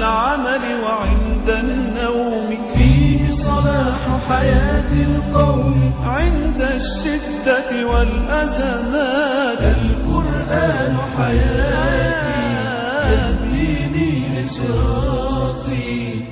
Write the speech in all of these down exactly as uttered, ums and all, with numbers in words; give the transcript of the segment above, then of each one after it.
العمل وعند النوم، فيه صلاح حياة القوم عند الشدة والأزمات. القرآن حياتي يهديني لصراطي.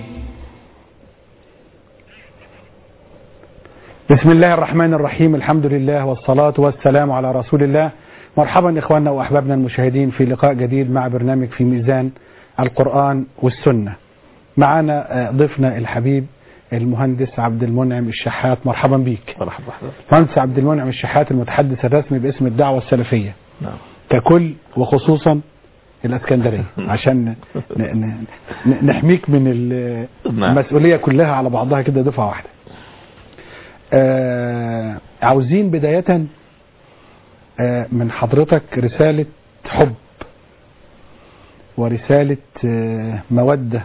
بسم الله الرحمن الرحيم، الحمد لله والصلاة والسلام على رسول الله. مرحبا إخواننا وأحبابنا المشاهدين في لقاء جديد مع برنامج في ميزان القرآن والسنة. معنا ضيفنا الحبيب المهندس عبد المنعم الشحات. مرحبا بيك. مرحبا. مهندس عبد المنعم الشحات، المتحدث الرسمي باسم الدعوة السلفية نعم. ككل وخصوصا الاسكندرية عشان نحميك من المسؤولية كلها على بعضها كده دفعة واحدة. آه عاوزين بداية آه من حضرتك رسالة حب ورسالة آه مودة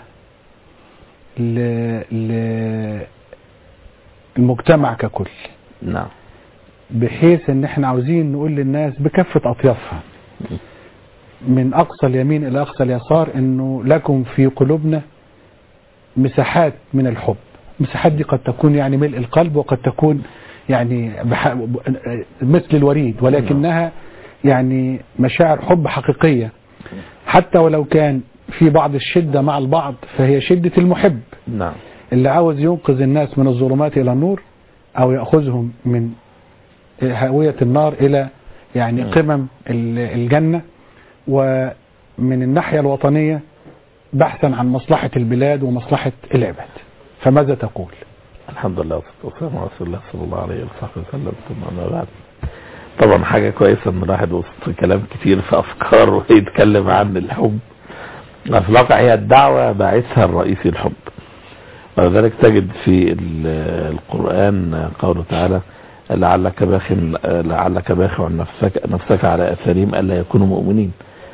للمجتمع ككل. نعم. بحيث ان احنا عاوزين نقول للناس بكافة اطيافها من اقصى اليمين الى اقصى اليسار انه لكم في قلوبنا مساحات من الحب. المساحات دي قد تكون يعني ملء القلب، وقد تكون يعني بح... مثل الوريد، ولكنها يعني مشاعر حب حقيقية، حتى ولو كان في بعض الشدة مع البعض فهي شدة المحب. نعم. اللي عاوز ينقذ الناس من الظلمات إلى النور، أو يأخذهم من هاوية النار إلى يعني قمم الجنة. ومن الناحية الوطنية بحثا عن مصلحة البلاد ومصلحة العباد. فماذا تقول؟ الحمد لله والصلاة والسلام على رسول الله صلى الله عليه وسلم. ثم أما بعد، طبعا حاجة كويسة ان الواحد وسط كلام كتير في أفكار ويتكلم عن الحب. في الواقع هي الدعوة باعثها الرئيسي الحب، ولذلك تجد في القرآن قوله تعالى لعلك باخ لعلك باخع نفسك نفسك على أثارهم ألا يكونوا مؤمنين.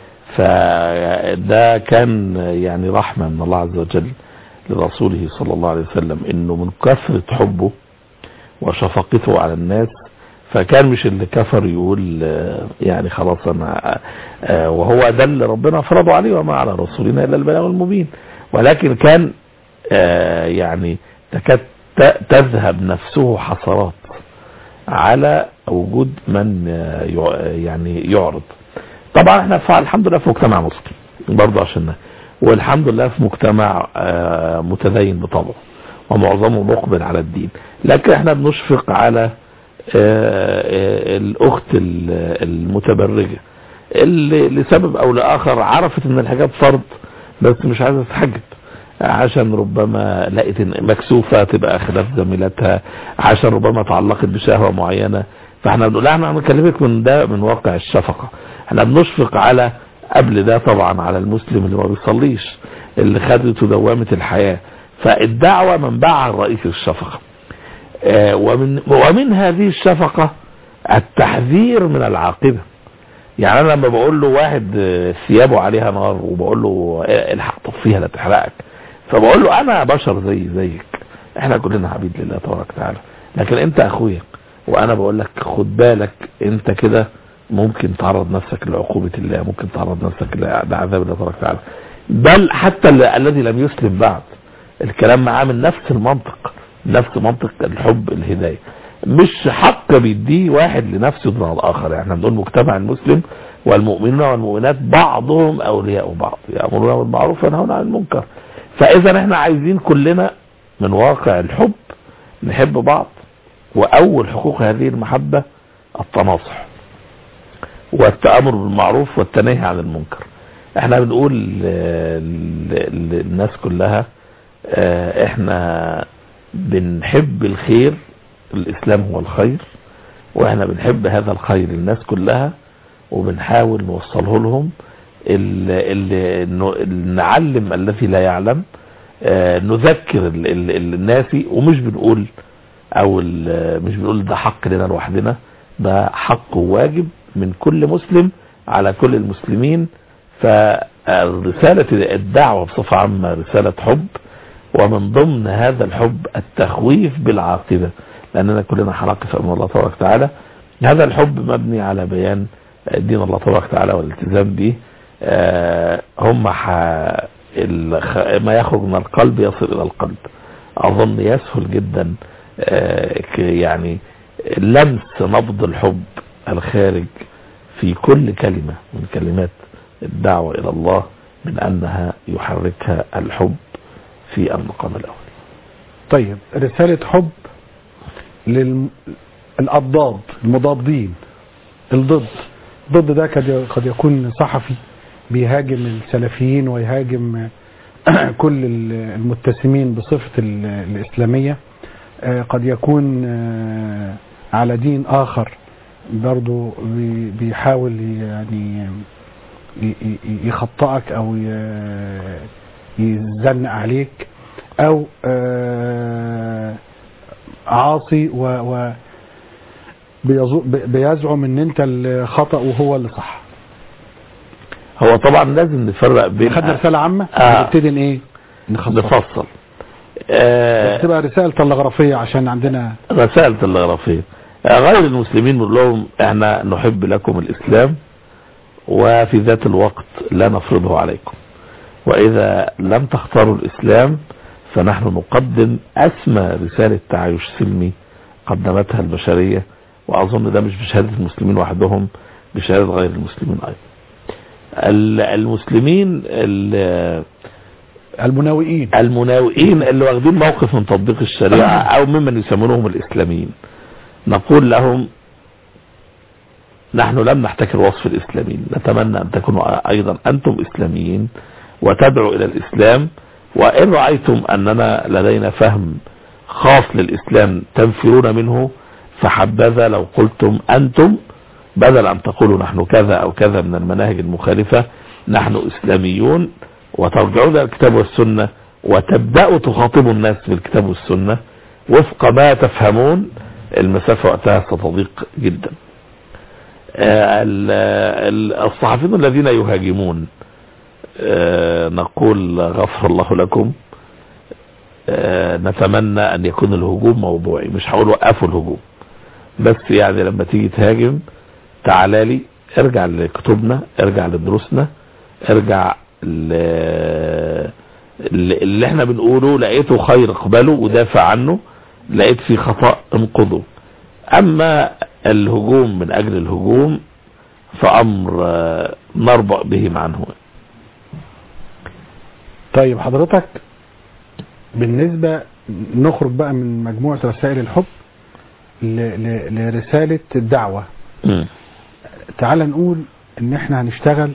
فده كان يعني رحمة من الله عز وجل لرسوله صلى الله عليه وسلم، انه من كثرة حبه وشفقته على الناس فكان مش اللي كفر يقول يعني خلاص انا، وهو ده اللي ربنا فرضه عليه وما على رسولنا الا البلاغ المبين، ولكن كان يعني تكاد تذهب نفسه حسرات على وجود من يعني يعرض. طبعا احنا الحمد لله في مجتمع مسلم برضه عشان، والحمد لله في مجتمع متدين بطبعه ومعظمه مقبل على الدين، لكن احنا بنشفق على الاخت المتبرجة اللي لسبب او لاخر عرفت ان الحجاب فرض بس مش عايزة تحجب، عشان ربما لقيت مكسوفة تبقى خلاف زميلتها، عشان ربما تعلقت بشهوة معينة. فاحنا بنقول احنا هنكلمك من ده من واقع الشفقة. احنا بنشفق على قبل ده طبعا على المسلم اللي ما بيصليش، اللي خدته دوامة الحياة. فالدعوة منبعها الرئيسي الشفقة، آه ومن, ومن هذه الشفقة التحذير من العاقبة. يعني انا لما بقول له واحد ثيابه عليها نار وبقول له الحق طفيها لا تحرقك، فبقول له انا بشر زي زيك، احنا كلنا عبيد لله تبارك وتعالى، لكن انت اخويا وانا بقول لك خد بالك انت كده ممكن تعرض نفسك لعقوبة الله، ممكن تعرض نفسك لعذاب الله تبارك وتعالى. بل حتى الذي لم يسلم بعد الكلام معاه من نفس المنطق، نفس منطق الحب الهداية، مش حق بيديه واحد لنفسه دون الآخر. يعني بنقول مجتمع المسلم والمؤمنون والمؤمنات بعضهم أولياء بعض، يأمرون بالمعروف وينهون عن المنكر. فإذا احنا عايزين كلنا من واقع الحب نحب بعض، وأول حقوق هذه المحبة التناصح والتأمر بالمعروف والتنهي عن المنكر. احنا بنقول للناس كلها احنا بنحب الخير، الاسلام هو الخير، واحنا بنحب هذا الخير للناس كلها، وبنحاول نوصله لهم. اللي نعلم الذي لا يعلم، نذكر الناس، ومش بنقول او مش بنقول ده حق لنا لوحدنا، ده حق وواجب من كل مسلم على كل المسلمين. فرسالة الدعوة بصفة عامة رسالة حب، ومن ضمن هذا الحب التخويف بالعاقبة، لأننا كلنا حنقف أمام الله تبارك وتعالى. هذا الحب مبني على بيان دين الله تبارك وتعالى والالتزام به. هم ما يخرج من القلب يصل الى القلب. اظن يسهل جدا يعني لمس نبض الحب الخارج في كل كلمة من كلمات الدعوة الى الله من انها يحركها الحب في المقام الاول. طيب رسالة حب للأضداد المضادين، الضد ضد ده قد يكون صحفي بيهاجم السلفيين ويهاجم كل المتسمين بصفة الإسلامية، قد يكون على دين آخر برضو بيحاول يعني يخطئك أو يزنق عليك، أو عاصي و بيزعم ان انت الخطأ وهو اللي صح. هو طبعا لازم نفرق بين خدنا رسالة عامة آه نبتدي ايه نفصل آه تبقى رسالة تلغرافية عشان عندنا رسالة تلغرافية. آه غير المسلمين نقول لهم احنا نحب لكم الاسلام وفي ذات الوقت لا نفرضه عليكم، واذا لم تختاروا الاسلام فنحن نقدم اسمى رسالة تعايش سلمي قدمتها البشرية، واظن ده مش بشهادة المسلمين وحدهم، بشهادة غير المسلمين ايضا. المسلمين المناوئين المناوئين اللي واخدين موقف من تطبيق الشريعة او ممن يسمونهم الاسلاميين، نقول لهم نحن لم نحتكر وصف الاسلاميين، نتمنى ان تكونوا ايضا انتم اسلاميين وتدعوا الى الاسلام، وان رأيتم اننا لدينا فهم خاص للاسلام تنفرون منه فحبذا لو قلتم انتم بدل ان تقولوا نحن كذا او كذا من المناهج المخالفة، نحن اسلاميون، وترجعون الى الكتاب والسنة وتبدأوا تخاطبوا الناس بالكتاب والسنة وفق ما تفهمون، المسافة وقتها ستضيق جدا. الصحفيين الذين يهاجمون نقول غفر الله لكم، نتمنى ان يكون الهجوم موضوعي، مش هقول وقفوا الهجوم، بس يعني لما تيجي تهاجم تعالى لي، ارجع لكتبنا، ارجع لدروسنا، ارجع اللي احنا بنقوله، لقيته خير اقبله ودافع عنه، لقيت فيه خطأ انقضه. اما الهجوم من اجل الهجوم فامر نربأ به عنه. طيب حضرتك بالنسبة نخرج بقى من مجموعة رسائل الحب لرسالة الدعوة، م. تعال نقول ان احنا هنشتغل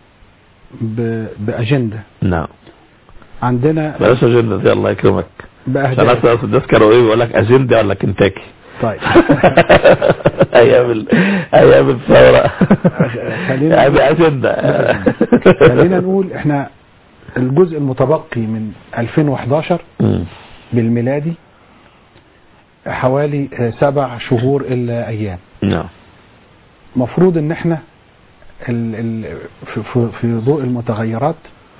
بأجندة. نعم عندنا بلاش أجندة دي الله يكرمك، بأهداف. انا الناس كانوا ايه بيقول لك أجندة ولا كنتاكي. طيب ايام ال... ايام الثورة خلينا أجندة. خلينا نقول احنا الجزء المتبقي من ألفين وإحداشر م. بالميلادي حوالي سبع شهور إلا أيام. نعم. مفروض ان احنا ال ال في, في ضوء المتغيرات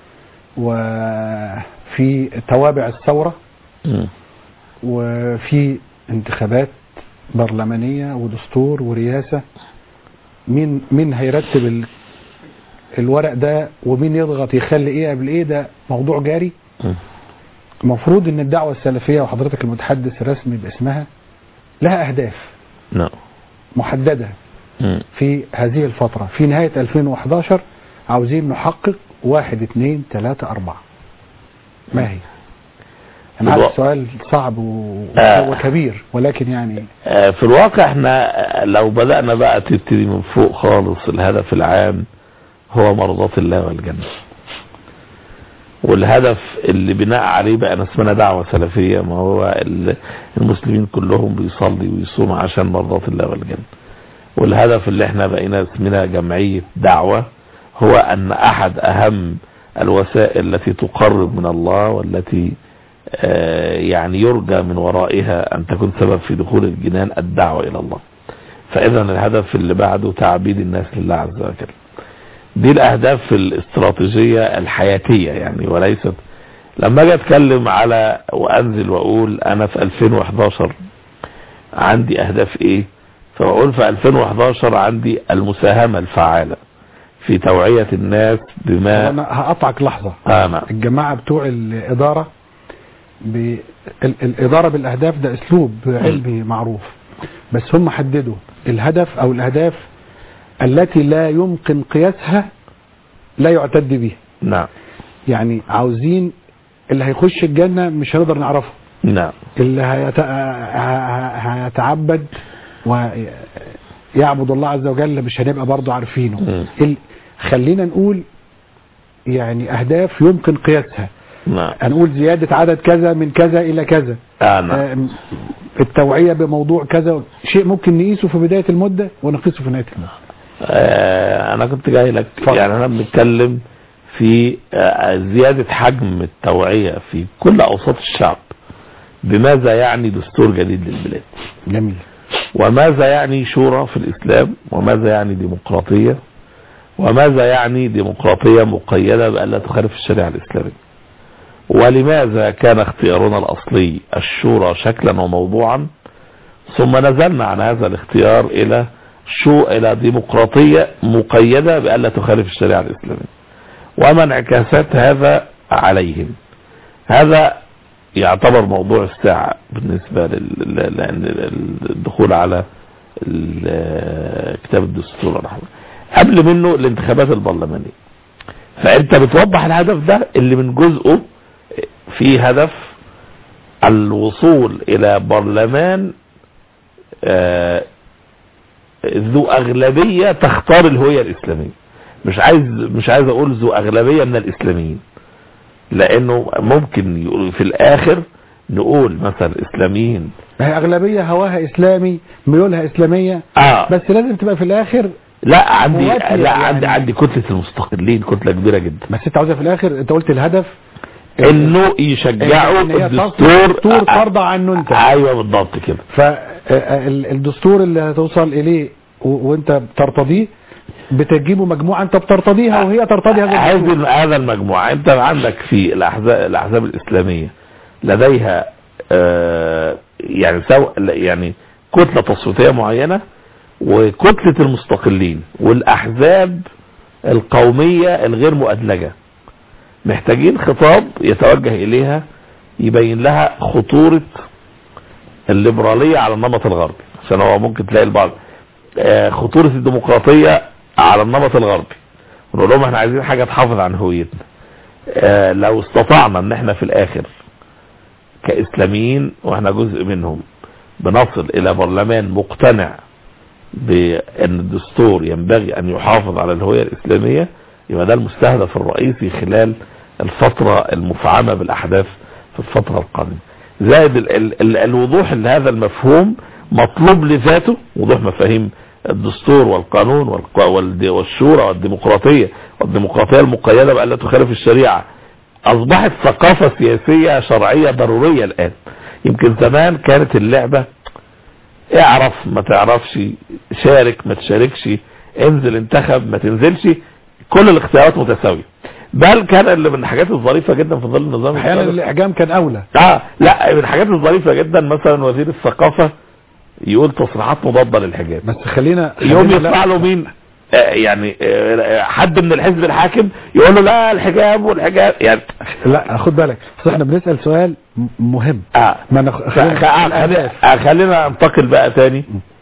وفي توابع الثورة م. وفي انتخابات برلمانية ودستور ورئاسة، مين مين هيرتب ال الورق ده ومين يضغط يخلي ايه قبل ايه، ده موضوع جاري. المفروض ان الدعوة السلفية وحضرتك المتحدث الرسمي باسمها لها اهداف no. محددة م. في هذه الفترة. في نهاية ألفين وإحداشر عاوزين نحقق واحد اثنين ثلاثة أربعة، ما هي؟ انا عارف السؤال صعب وكبير، ولكن يعني في الواقع احنا لو بدأنا بقى تبتدي من فوق خالص، الهدف العام هو مرضاة الله والجنة، والهدف اللي بناء عليه بقى اسمنا دعوة سلفية، ما هو المسلمين كلهم بيصلي ويصوم عشان مرضاة الله والجنة. والهدف اللي احنا بقينا اسمنا جمعية دعوة هو ان احد اهم الوسائل التي تقرب من الله والتي يعني يرجى من ورائها ان تكون سبب في دخول الجنان الدعوة الى الله. فاذا الهدف اللي بعده تعبيد الناس لله عز وجل. دي الاهداف الاستراتيجية الحياتية يعني، وليست لما اجي اتكلم على وانزل واقول انا في ألفين وإحداشر عندي اهداف ايه، فاقول في ألفين وإحداشر عندي المساهمة الفعالة في توعية الناس بما. انا هقطعك لحظة. آه الجماعة بتوع الإدارة ب... الإدارة بالأهداف ده أسلوب علمي معروف، بس هم حددوا الهدف أو الأهداف التي لا يمكن قياسها لا يعتد بها. نعم. يعني عاوزين اللي هيخش الجنة مش هنقدر نعرفه. نعم. اللي هيت... هيتعبد ويعبد الله عز وجل مش هنبقى برضو عارفينه. ال... خلينا نقول يعني أهداف يمكن قياسها. نعم. هنقول زيادة عدد كذا من كذا إلى كذا. آه نعم. التوعية بموضوع كذا، شيء ممكن نقيسه في بداية المدة ونقيسه في نهاية المدة. آه أنا كنت جاي لك فضل. يعني أنا بنتكلم في آه زيادة حجم التوعية في كل أوساط الشعب بماذا يعني دستور جديد للبلاد. جميل. وماذا يعني شورى في الإسلام، وماذا يعني ديمقراطية، وماذا يعني ديمقراطية مقيدة بألا تخالف الشريعة الإسلامية، ولماذا كان اختيارنا الأصلي الشورى شكلا وموضوعا، ثم نزلنا عن هذا الاختيار إلى شو إلى ديمقراطية مقيدة بألا تخالف الشريعة الإسلامية، وما انعكاسات هذا عليهم. هذا يعتبر موضوع الساعة بالنسبة للدخول على كتاب الدستور الرحمن. قبل منه الانتخابات البرلمانية، فأنت بتوضح الهدف ده اللي من جزءه في هدف الوصول إلى برلمان آه ذو أغلبية تختار الهوية الإسلامية. مش عايز مش عايز أقول ذو أغلبية من الإسلاميين، لأنه ممكن في الآخر نقول مثلا إسلاميين، هي أغلبية هواها إسلامي ميولها إسلامية. آه. بس لازم تبقى في الآخر لا عندي لا يعني عندي عندي كتلة المستقلين، كتلة كبيرة جدا. بس انت عاوزها في الآخر، انت قلت الهدف انه يشجعوا الدستور دستور ترضى عنه انت. ايوه بالضبط كده. فالدستور اللي هتوصل اليه وانت بترتضيه بتجيبه مجموعة انت بترتضيها وهي ترتضي هذا هذا المجموعة. انت عندك في الاحزاب الاحزاب الاسلامية لديها آه يعني سو يعني كتلة تصويتية معينة، وكتلة المستقلين والاحزاب القومية الغير مؤدلجة محتاجين خطاب يتوجه اليها يبين لها خطورة الليبرالية على النمط الغربي، عشان هو ممكن تلاقي البعض آه خطورة الديمقراطية على النمط الغربي، ونقول لهم احنا عايزين حاجة تحافظ عن هويتنا. آه لو استطعنا ان احنا في الاخر كاسلاميين واحنا جزء منهم بنصل الى برلمان مقتنع بان الدستور ينبغي ان يحافظ على الهوية الاسلامية، يبقى ده المستهدف الرئيسي خلال الفترة المفعمة بالاحداث في الفترة القادمة. زائد ال ال ال الوضوح لهذا المفهوم مطلوب لذاته، وضوح مفاهيم الدستور والقانون والشورى والديمقراطية والديمقراطية المقيدة بألا تخالف الشريعة. أصبحت ثقافة سياسية شرعية ضرورية الآن. يمكن زمان كانت اللعبة اعرف ما تعرفش، شارك ما تشاركش، انزل انتخب ما تنزلش، كل الاختيارات متساوية. بل كان اللي من الحاجات الظريفة جدا في ظل النظام احيانا الاحجام كان اولى. اه لا من الحاجات الظريفة جدا مثلا وزير الثقافة يقول تصريحات مضادة للحجاب، بس خلينا, خلينا يوم يطلع له مين آه يعني آه حد من الحزب الحاكم يقول له لا الحجاب والحجاب يعني. لا خد بالك، بس احنا بنسأل سؤال مهم. اه ما نخ... خلينا, آه خلينا ننتقل بقى تاني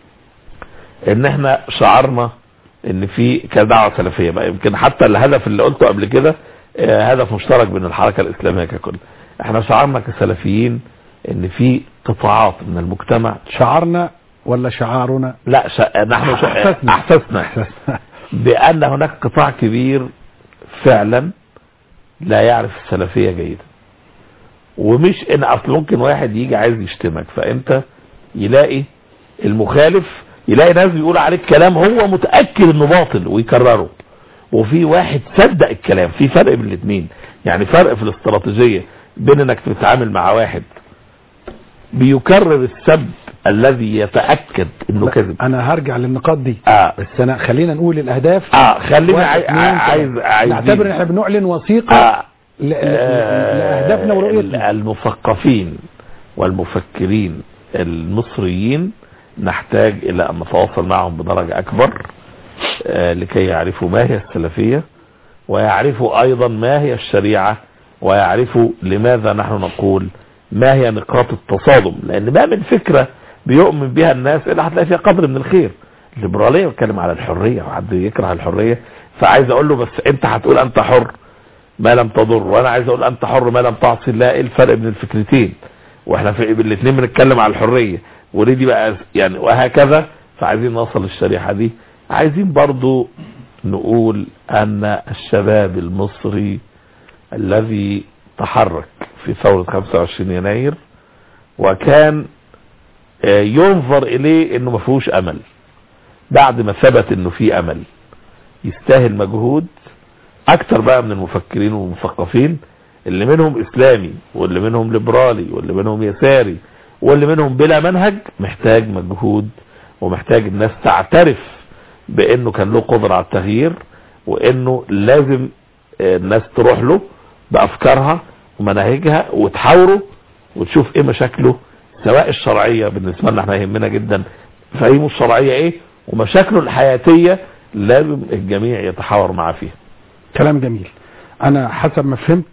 ان احنا شعرنا ان في كدعوة سلفية بقى، يمكن حتى الهدف اللي قلته قبل كده آه هدف مشترك بين الحركة الاسلامية ككل. احنا شعرنا كسلفيين ان في قطاعات من المجتمع. شعرنا ولا شعارنا؟ لا شا... نحن احسسنا احسسنا بان هناك قطاع كبير فعلا لا يعرف السلفية جيدا، ومش ان اصل ممكن واحد يجي عايز يشتمك فانت يلاقي المخالف يلاقي ناس بيقول عليك كلام هو متأكد انه باطل ويكرره، وفي واحد صدق الكلام. في فرق بين الاثنين، يعني فرق في الاستراتيجية بين انك تتعامل مع واحد بيكرر السب الذي يتأكد انه كذب. انا هرجع للنقاط دي آه. بس انا خلينا نقول الاهداف. اه خلينا عايز عايز, عايز نعتبر ان احنا بنعلن وثيقة آه. لاهدافنا ورؤيتنا. المثقفين والمفكرين المصريين نحتاج الى ان نتواصل معهم بدرجة اكبر آه لكي يعرفوا ما هي السلفية، ويعرفوا ايضا ما هي الشريعة، ويعرفوا لماذا نحن نقول ما هي نقاط التصادم. لان ما من فكرة بيؤمن بها الناس الا هتلاقي فيها قدر من الخير. الليبرالية بتكلم على الحرية، وحد يكره الحرية، فعايز اقول له بس انت هتقول انت حر ما لم تضر، وانا عايز اقول انت حر ما لم تعصي الله. ايه الفرق بين الفكرتين؟ واحنا في الاثنين بنتكلم على الحرية، وليه دي بقى يعني وهكذا. فعايزين نوصل للشريحة دي. عايزين برضو نقول ان الشباب المصري الذي تحرك في ثورة خمسة وعشرين يناير وكان ينظر اليه انه ما فيهوش امل، بعد ما ثبت انه في امل، يستاهل مجهود اكتر بقى من المفكرين والمثقفين اللي منهم اسلامي واللي منهم ليبرالي واللي منهم يساري واللي منهم بلا منهج. محتاج مجهود، ومحتاج الناس تعترف بانه كان له قدرة على التغيير، وانه لازم الناس تروح له بافكارها ومناهجها وتحاوره وتشوف ايه مشاكله، سواء الشرعية بالنسبة لنا احنا يهمنا جدا فهمه الشرعية ايه، ومشاكله الحياتية لازم الجميع يتحاور معاه فيها. كلام جميل. انا حسب ما فهمت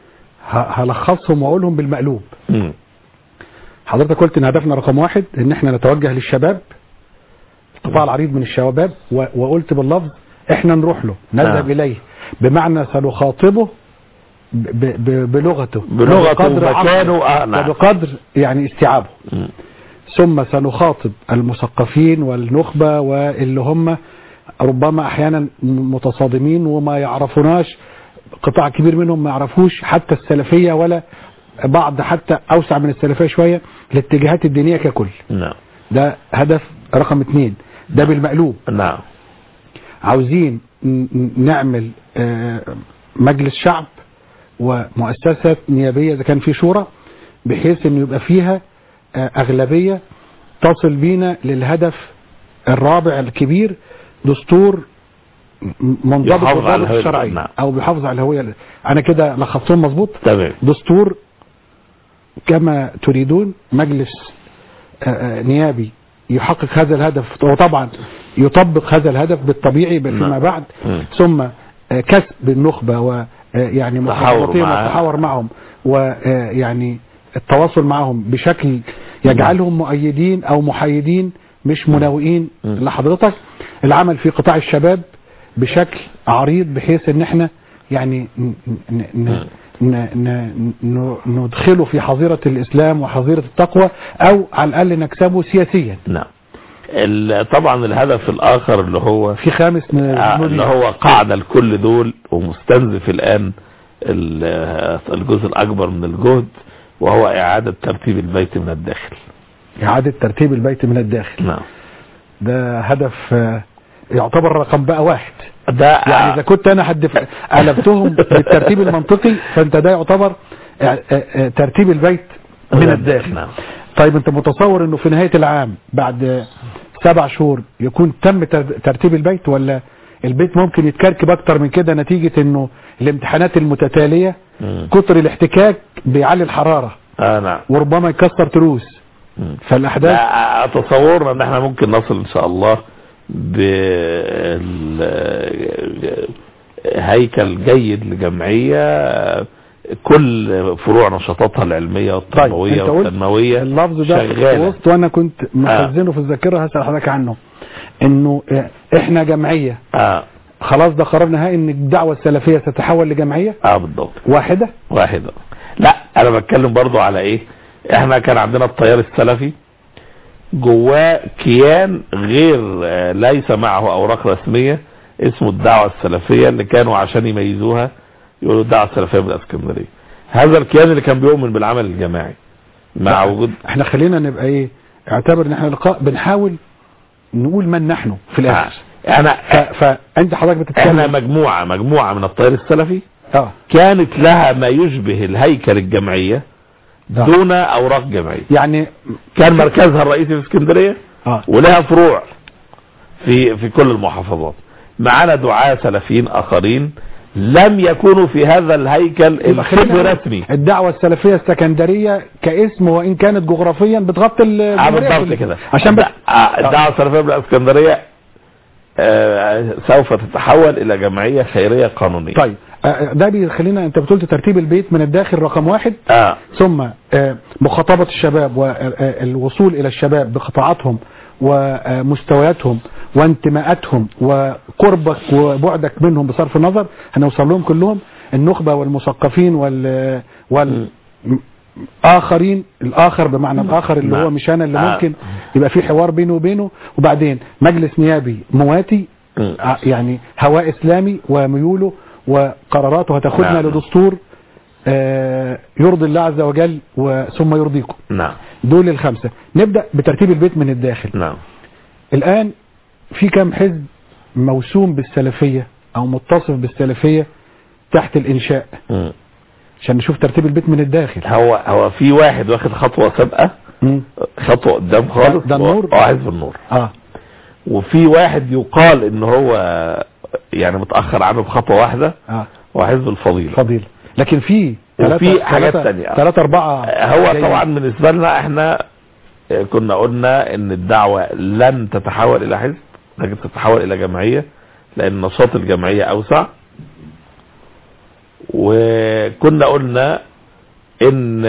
هلخصهم واقولهم بالمقلوب. م. حضرتك قلت ان هدفنا رقم واحد ان احنا نتوجه للشباب، قطاع العريض من الشباب، وقلت باللفظ احنا نروح له نذهب آه. اليه، بمعنى سنخاطبه ب ب بلغته بلغته ومكانه آه وبقدر يعني استيعابه. م. ثم سنخاطب المثقفين والنخبة واللي هم ربما احيانا متصادمين وما يعرفوناش، قطاع كبير منهم ما يعرفوش حتى السلفية ولا بعض حتى اوسع من السلفية شوية الاتجاهات الدينية ككل. نعم. ده هدف رقم اثنين. ده بالمقلوب. نعم. عاوزين نعمل مجلس شعب ومؤسسة نيابية اذا كان في شورى، بحيث انه يبقى فيها اغلبية تصل بينا للهدف الرابع الكبير، دستور منضبط بالضبط الشرعي. نعم. او بيحافظ على الهوية. انا كده لخصتهم مظبوط. تمام. دستور كما تريدون، مجلس نيابي يحقق هذا الهدف، وطبعا يطبق هذا الهدف بالطبيعي فيما بعد. م. ثم كسب النخبة ويعني محاورتين والتحاور معهم، ويعني التواصل معهم بشكل يجعلهم مؤيدين او محايدين مش مناوئين لحضرتك. العمل في قطاع الشباب بشكل عريض بحيث ان احنا يعني ندخله في حظيرة الاسلام وحظيرة التقوى، او على الاقل نكسبه سياسيا. نعم. طبعا الهدف الاخر اللي هو في خامس اللي هو قاعدة لكل دول ومستنزف الان الجزء الاكبر من الجهد، وهو اعادة ترتيب البيت من الداخل. اعادة ترتيب البيت من الداخل. نعم. ده هدف يعتبر رقم بقى واحد. ده يعني اذا كنت انا حد قلبتهم بالترتيب المنطقي، فانت ده يعتبر ترتيب البيت من الداخل. نعم. طيب انت متصور انه في نهاية العام بعد سبع شهور يكون تم ترتيب البيت، ولا البيت ممكن يتكركب اكتر من كده نتيجة انه الامتحانات المتتالية م. كتر الاحتكاك بيعلي الحرارة. آه نعم. وربما يكسر تروس. م. فالاحداث اتصورنا ان احنا ممكن نصل ان شاء الله بهيكل جيد لجمعية كل فروع نشاطاتها العلمية والتربوية طيب والتنموية اللفظ ده وسط، وانا كنت مخزنه آه. في الذاكرة هسأل حضرتك عنه، انه احنا جمعية آه. خلاص ده قرار نهائي ان الدعوة السلفية ستتحول لجمعية اه بالضبط واحدة واحدة. لا انا بتكلم برضو على ايه، احنا كان عندنا التيار السلفي جواه كيان غير ليس معه اوراق رسمية اسمه الدعوة السلفية، اللي كانوا عشان يميزوها يقولوا الدعوة السلفية بالاسكندرية. هذا الكيان اللي كان بيؤمن بالعمل الجماعي مع وجود. احنا خلينا نبقى ايه، اعتبر ان احنا لقاء بنحاول نقول من نحن في الاخر. انا فانت حضرتك بتتكلم احنا مجموعة مجموعة من التيار السلفي اه كانت لها ما يشبه الهيكل الجمعية ده. دون اوراق جمعية. يعني كان مركزها الرئيسي في اسكندرية آه. ولها فروع في في كل المحافظات. معنا دعاة سلفيين اخرين لم يكونوا في هذا الهيكل الشبه رسمي. الدعوة السلفية السكندرية كاسم وان كانت جغرافيا بتغطي بالضبط كده. عشان بس الدعوة السلفية بالاسكندرية آه سوف تتحول الى جمعية خيرية قانونية. طيب ده بيخلينا، انت بتقول ترتيب البيت من الداخل رقم واحد، آه. ثم مخاطبة الشباب والوصول الى الشباب بقطاعاتهم ومستوياتهم وانتماءاتهم وقربك وبعدك منهم بصرف النظر، هنوصل لهم كلهم، النخبة والمثقفين وال والآخرين، الآخر بمعنى الآخر اللي هو مش أنا، اللي ممكن يبقى في حوار بينه وبينه، وبعدين مجلس نيابي مواتي يعني هواء إسلامي وميوله وقراراته هتاخدنا لدستور يرضي الله عز وجل وثم يرضيكم. نعم. دول الخمسة. نبدأ بترتيب البيت من الداخل. نعم. الآن في كم حزب موسوم بالسلفية أو متصف بالسلفية تحت الإنشاء؟ م. عشان نشوف ترتيب البيت من الداخل. هو هو في واحد واخد خطوة سابقة، خطوة قدام خالص، ده النور. اه حزب النور. اه وفي واحد يقال ان هو يعني متأخر عنه بخطوة واحدة، اه وحزب الفضيلة. فضيلة. لكن في وفي حاجات ثانية ثلاثة أربعة. هو طبعا بالنسبة لنا احنا كنا قلنا ان الدعوة لن تتحول الى حزب، لكن تتحول الى جمعية، لان نشاط الجمعية اوسع. وكنا قلنا ان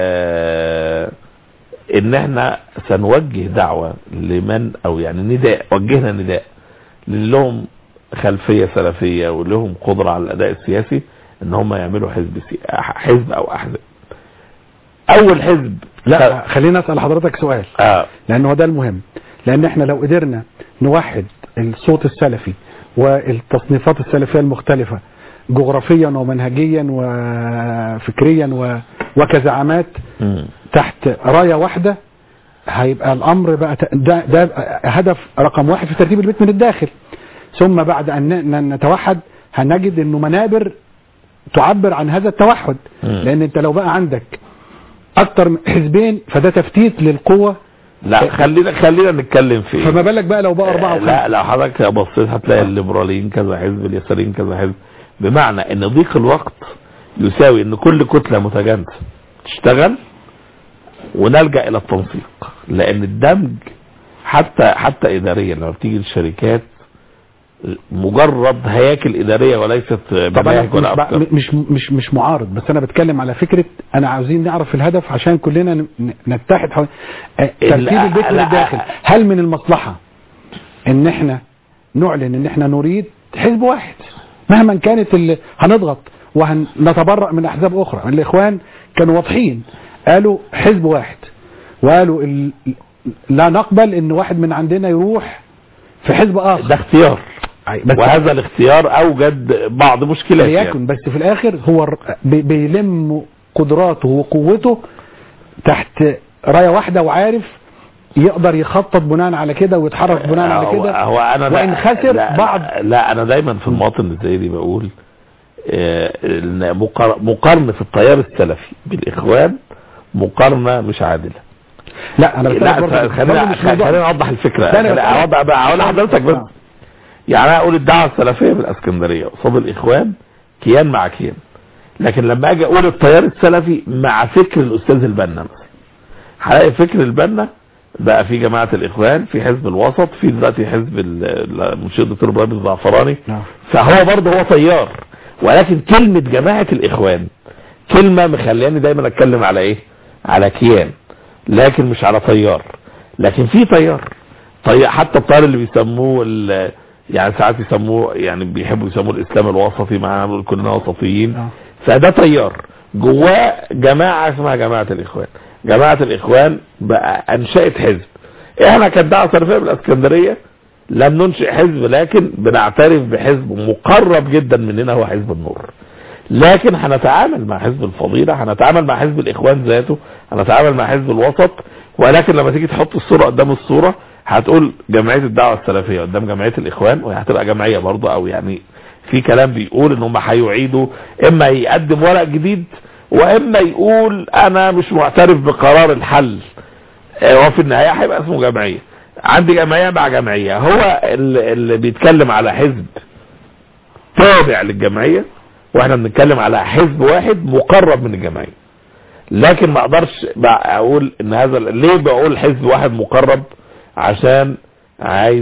ان احنا سنوجه دعوة لمن، او يعني نداء، وجهنا نداء لهم خلفية سلفية ولهم قدرة على الاداء السياسي، ان هم يعملوا حزب حزب او احزاب. اول حزب، لا خلينا اسال حضرتك سؤال، آه. لان هو ده المهم، لان احنا لو قدرنا نوحد الصوت السلفي والتصنيفات السلفية المختلفة جغرافيا ومنهجيا وفكريا وكزعامات تحت راية واحدة، هيبقى الامر بقى ده, ده هدف رقم واحد في ترتيب البيت من الداخل. ثم بعد ان نتوحد هنجد انه منابر تعبر عن هذا التوحد، لان انت لو بقى عندك اكتر من حزبين فده تفتيت للقوة. لا خلينا خلينا نتكلم فيه، فما بالك بقى لو بقى اربعة وخمسة. لا لا حضرتك بصيت هتلاقي الليبراليين كذا حزب، اليساريين كذا حزب، بمعنى ان ضيق الوقت يساوي ان كل كتلة متجانسة تشتغل ونلجأ الى التنسيق، لان الدمج حتى حتى اداريا لما بتيجي الشركات مجرد هياكل اداريه وليست مناهج ولا افكار. مش مش مش معارض، بس انا بتكلم على فكره، انا عاوزين نعرف الهدف عشان كلنا نتحد حول ترتيب البيت من الداخل. هل من المصلحه ان احنا نعلن ان احنا نريد حزب واحد مهما كانت اللي هنضغط وهنتبرأ من احزاب اخرى؟ الاخوان كانوا واضحين، قالوا حزب واحد، وقالوا ال... لا نقبل ان واحد من عندنا يروح في حزب اخر. ده اختيار، وهذا الاختيار اوجد بعض مشكلات يكن يعني. بس في الاخر هو بيلم قدراته وقوته تحت راية واحدة، وعارف يقدر يخطط بناء على كده ويتحرك بناء على كده، هو انا وان خسر لا بعض. لا, لا انا دايما في المواطن اللي زي دي بقول مقارنة التيار السلفي بالاخوان مقارنة مش عادلة. لا انا لا خلينا خلينا اوضح الفكرة، اوضح بقى اقول لحضرتك بس. يعني انا اقول الدعوة السلفية بالاسكندرية قصاد الاخوان كيان مع كيان، لكن لما اجي اقول التيار السلفي مع فكر الاستاذ البنا مثلا، هلاقي فكر البنا بقى في جماعة الاخوان، في حزب الوسط، في دلوقتي حزب المرشد الدكتور ابراهيم الزعفراني، فهو برضه هو تيار. ولكن كلمة جماعة الاخوان كلمة مخلياني دايما اتكلم على ايه؟ على كيان، لكن مش على تيار. لكن في تيار طيب، حتى التيار اللي بيسموه يعني ساعات يسموه، يعني بيحبوا يسموه الاسلام الوسطي، معنا كلنا وسطيين، فده تيار جواه جماعة اسمها جماعة الاخوان. جماعة الاخوان بقى انشأت حزب. احنا كدعوة سلفية بالاسكندرية لم ننشئ حزب، لكن بنعترف بحزب مقرب جدا مننا هو حزب النور. لكن هنتعامل مع حزب الفضيلة، هنتعامل مع حزب الاخوان ذاته، هنتعامل مع حزب الوسط. ولكن لما تيجي تحط الصورة قدام الصورة هتقول جمعية الدعوة السلفية قدام جمعية الاخوان، وهي هتبقى جمعية برضه، او يعني في كلام بيقول ان هم هيعيدوا، اما يقدم ورق جديد، واما يقول انا مش معترف بقرار الحل، وفي النهاية هيبقى اسمه جمعية. عندي جمعية مع جمعية، هو اللي بيتكلم على حزب تابع للجمعية، واحنا بنتكلم على حزب واحد مقرب من الجمعية. لكن ما اقدرش اقول ان هذا، ليه بقول حزب واحد مقرب؟ عشان عايز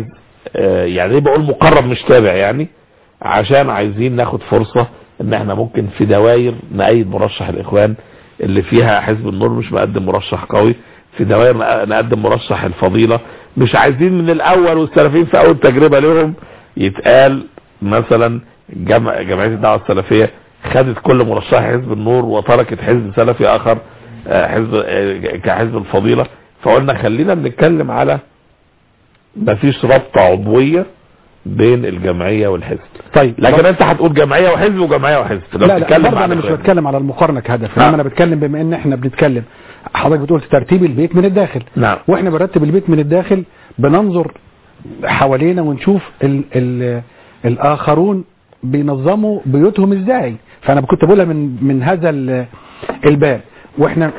آه يعني ليه بقول مقرب مش تابع؟ يعني عشان عايزين ناخد فرصة ان احنا ممكن في دواير نأيد مرشح الاخوان اللي فيها حزب النور مش مقدم مرشح قوي، في دواير نقدم مرشح الفضيلة. مش عايزين من الاول والسلفيين في اول تجربة لهم يتقال مثلا جمع جمعية الدعوة السلفية خدت كل مرشح حزب النور وتركت حزب سلفي اخر حزب كحزب الفضيلة. فقلنا خلينا بنتكلم على مفيش رابطة عضوية بين الجمعية والحزب. طيب لكن انت هتقول جمعية وحزب وجمعية وحزب. لا لا برضه انا مش بتكلم على المقارنة كهدف، انما انا بتكلم بما ان احنا بنتكلم حضرتك بتقول ترتيب البيت من الداخل. نعم. واحنا بنرتب البيت من الداخل بننظر حوالينا ونشوف ال ال الاخرون بينظموا بيوتهم ازاي. فانا كنت بقولها من من هذا الباب. واحنا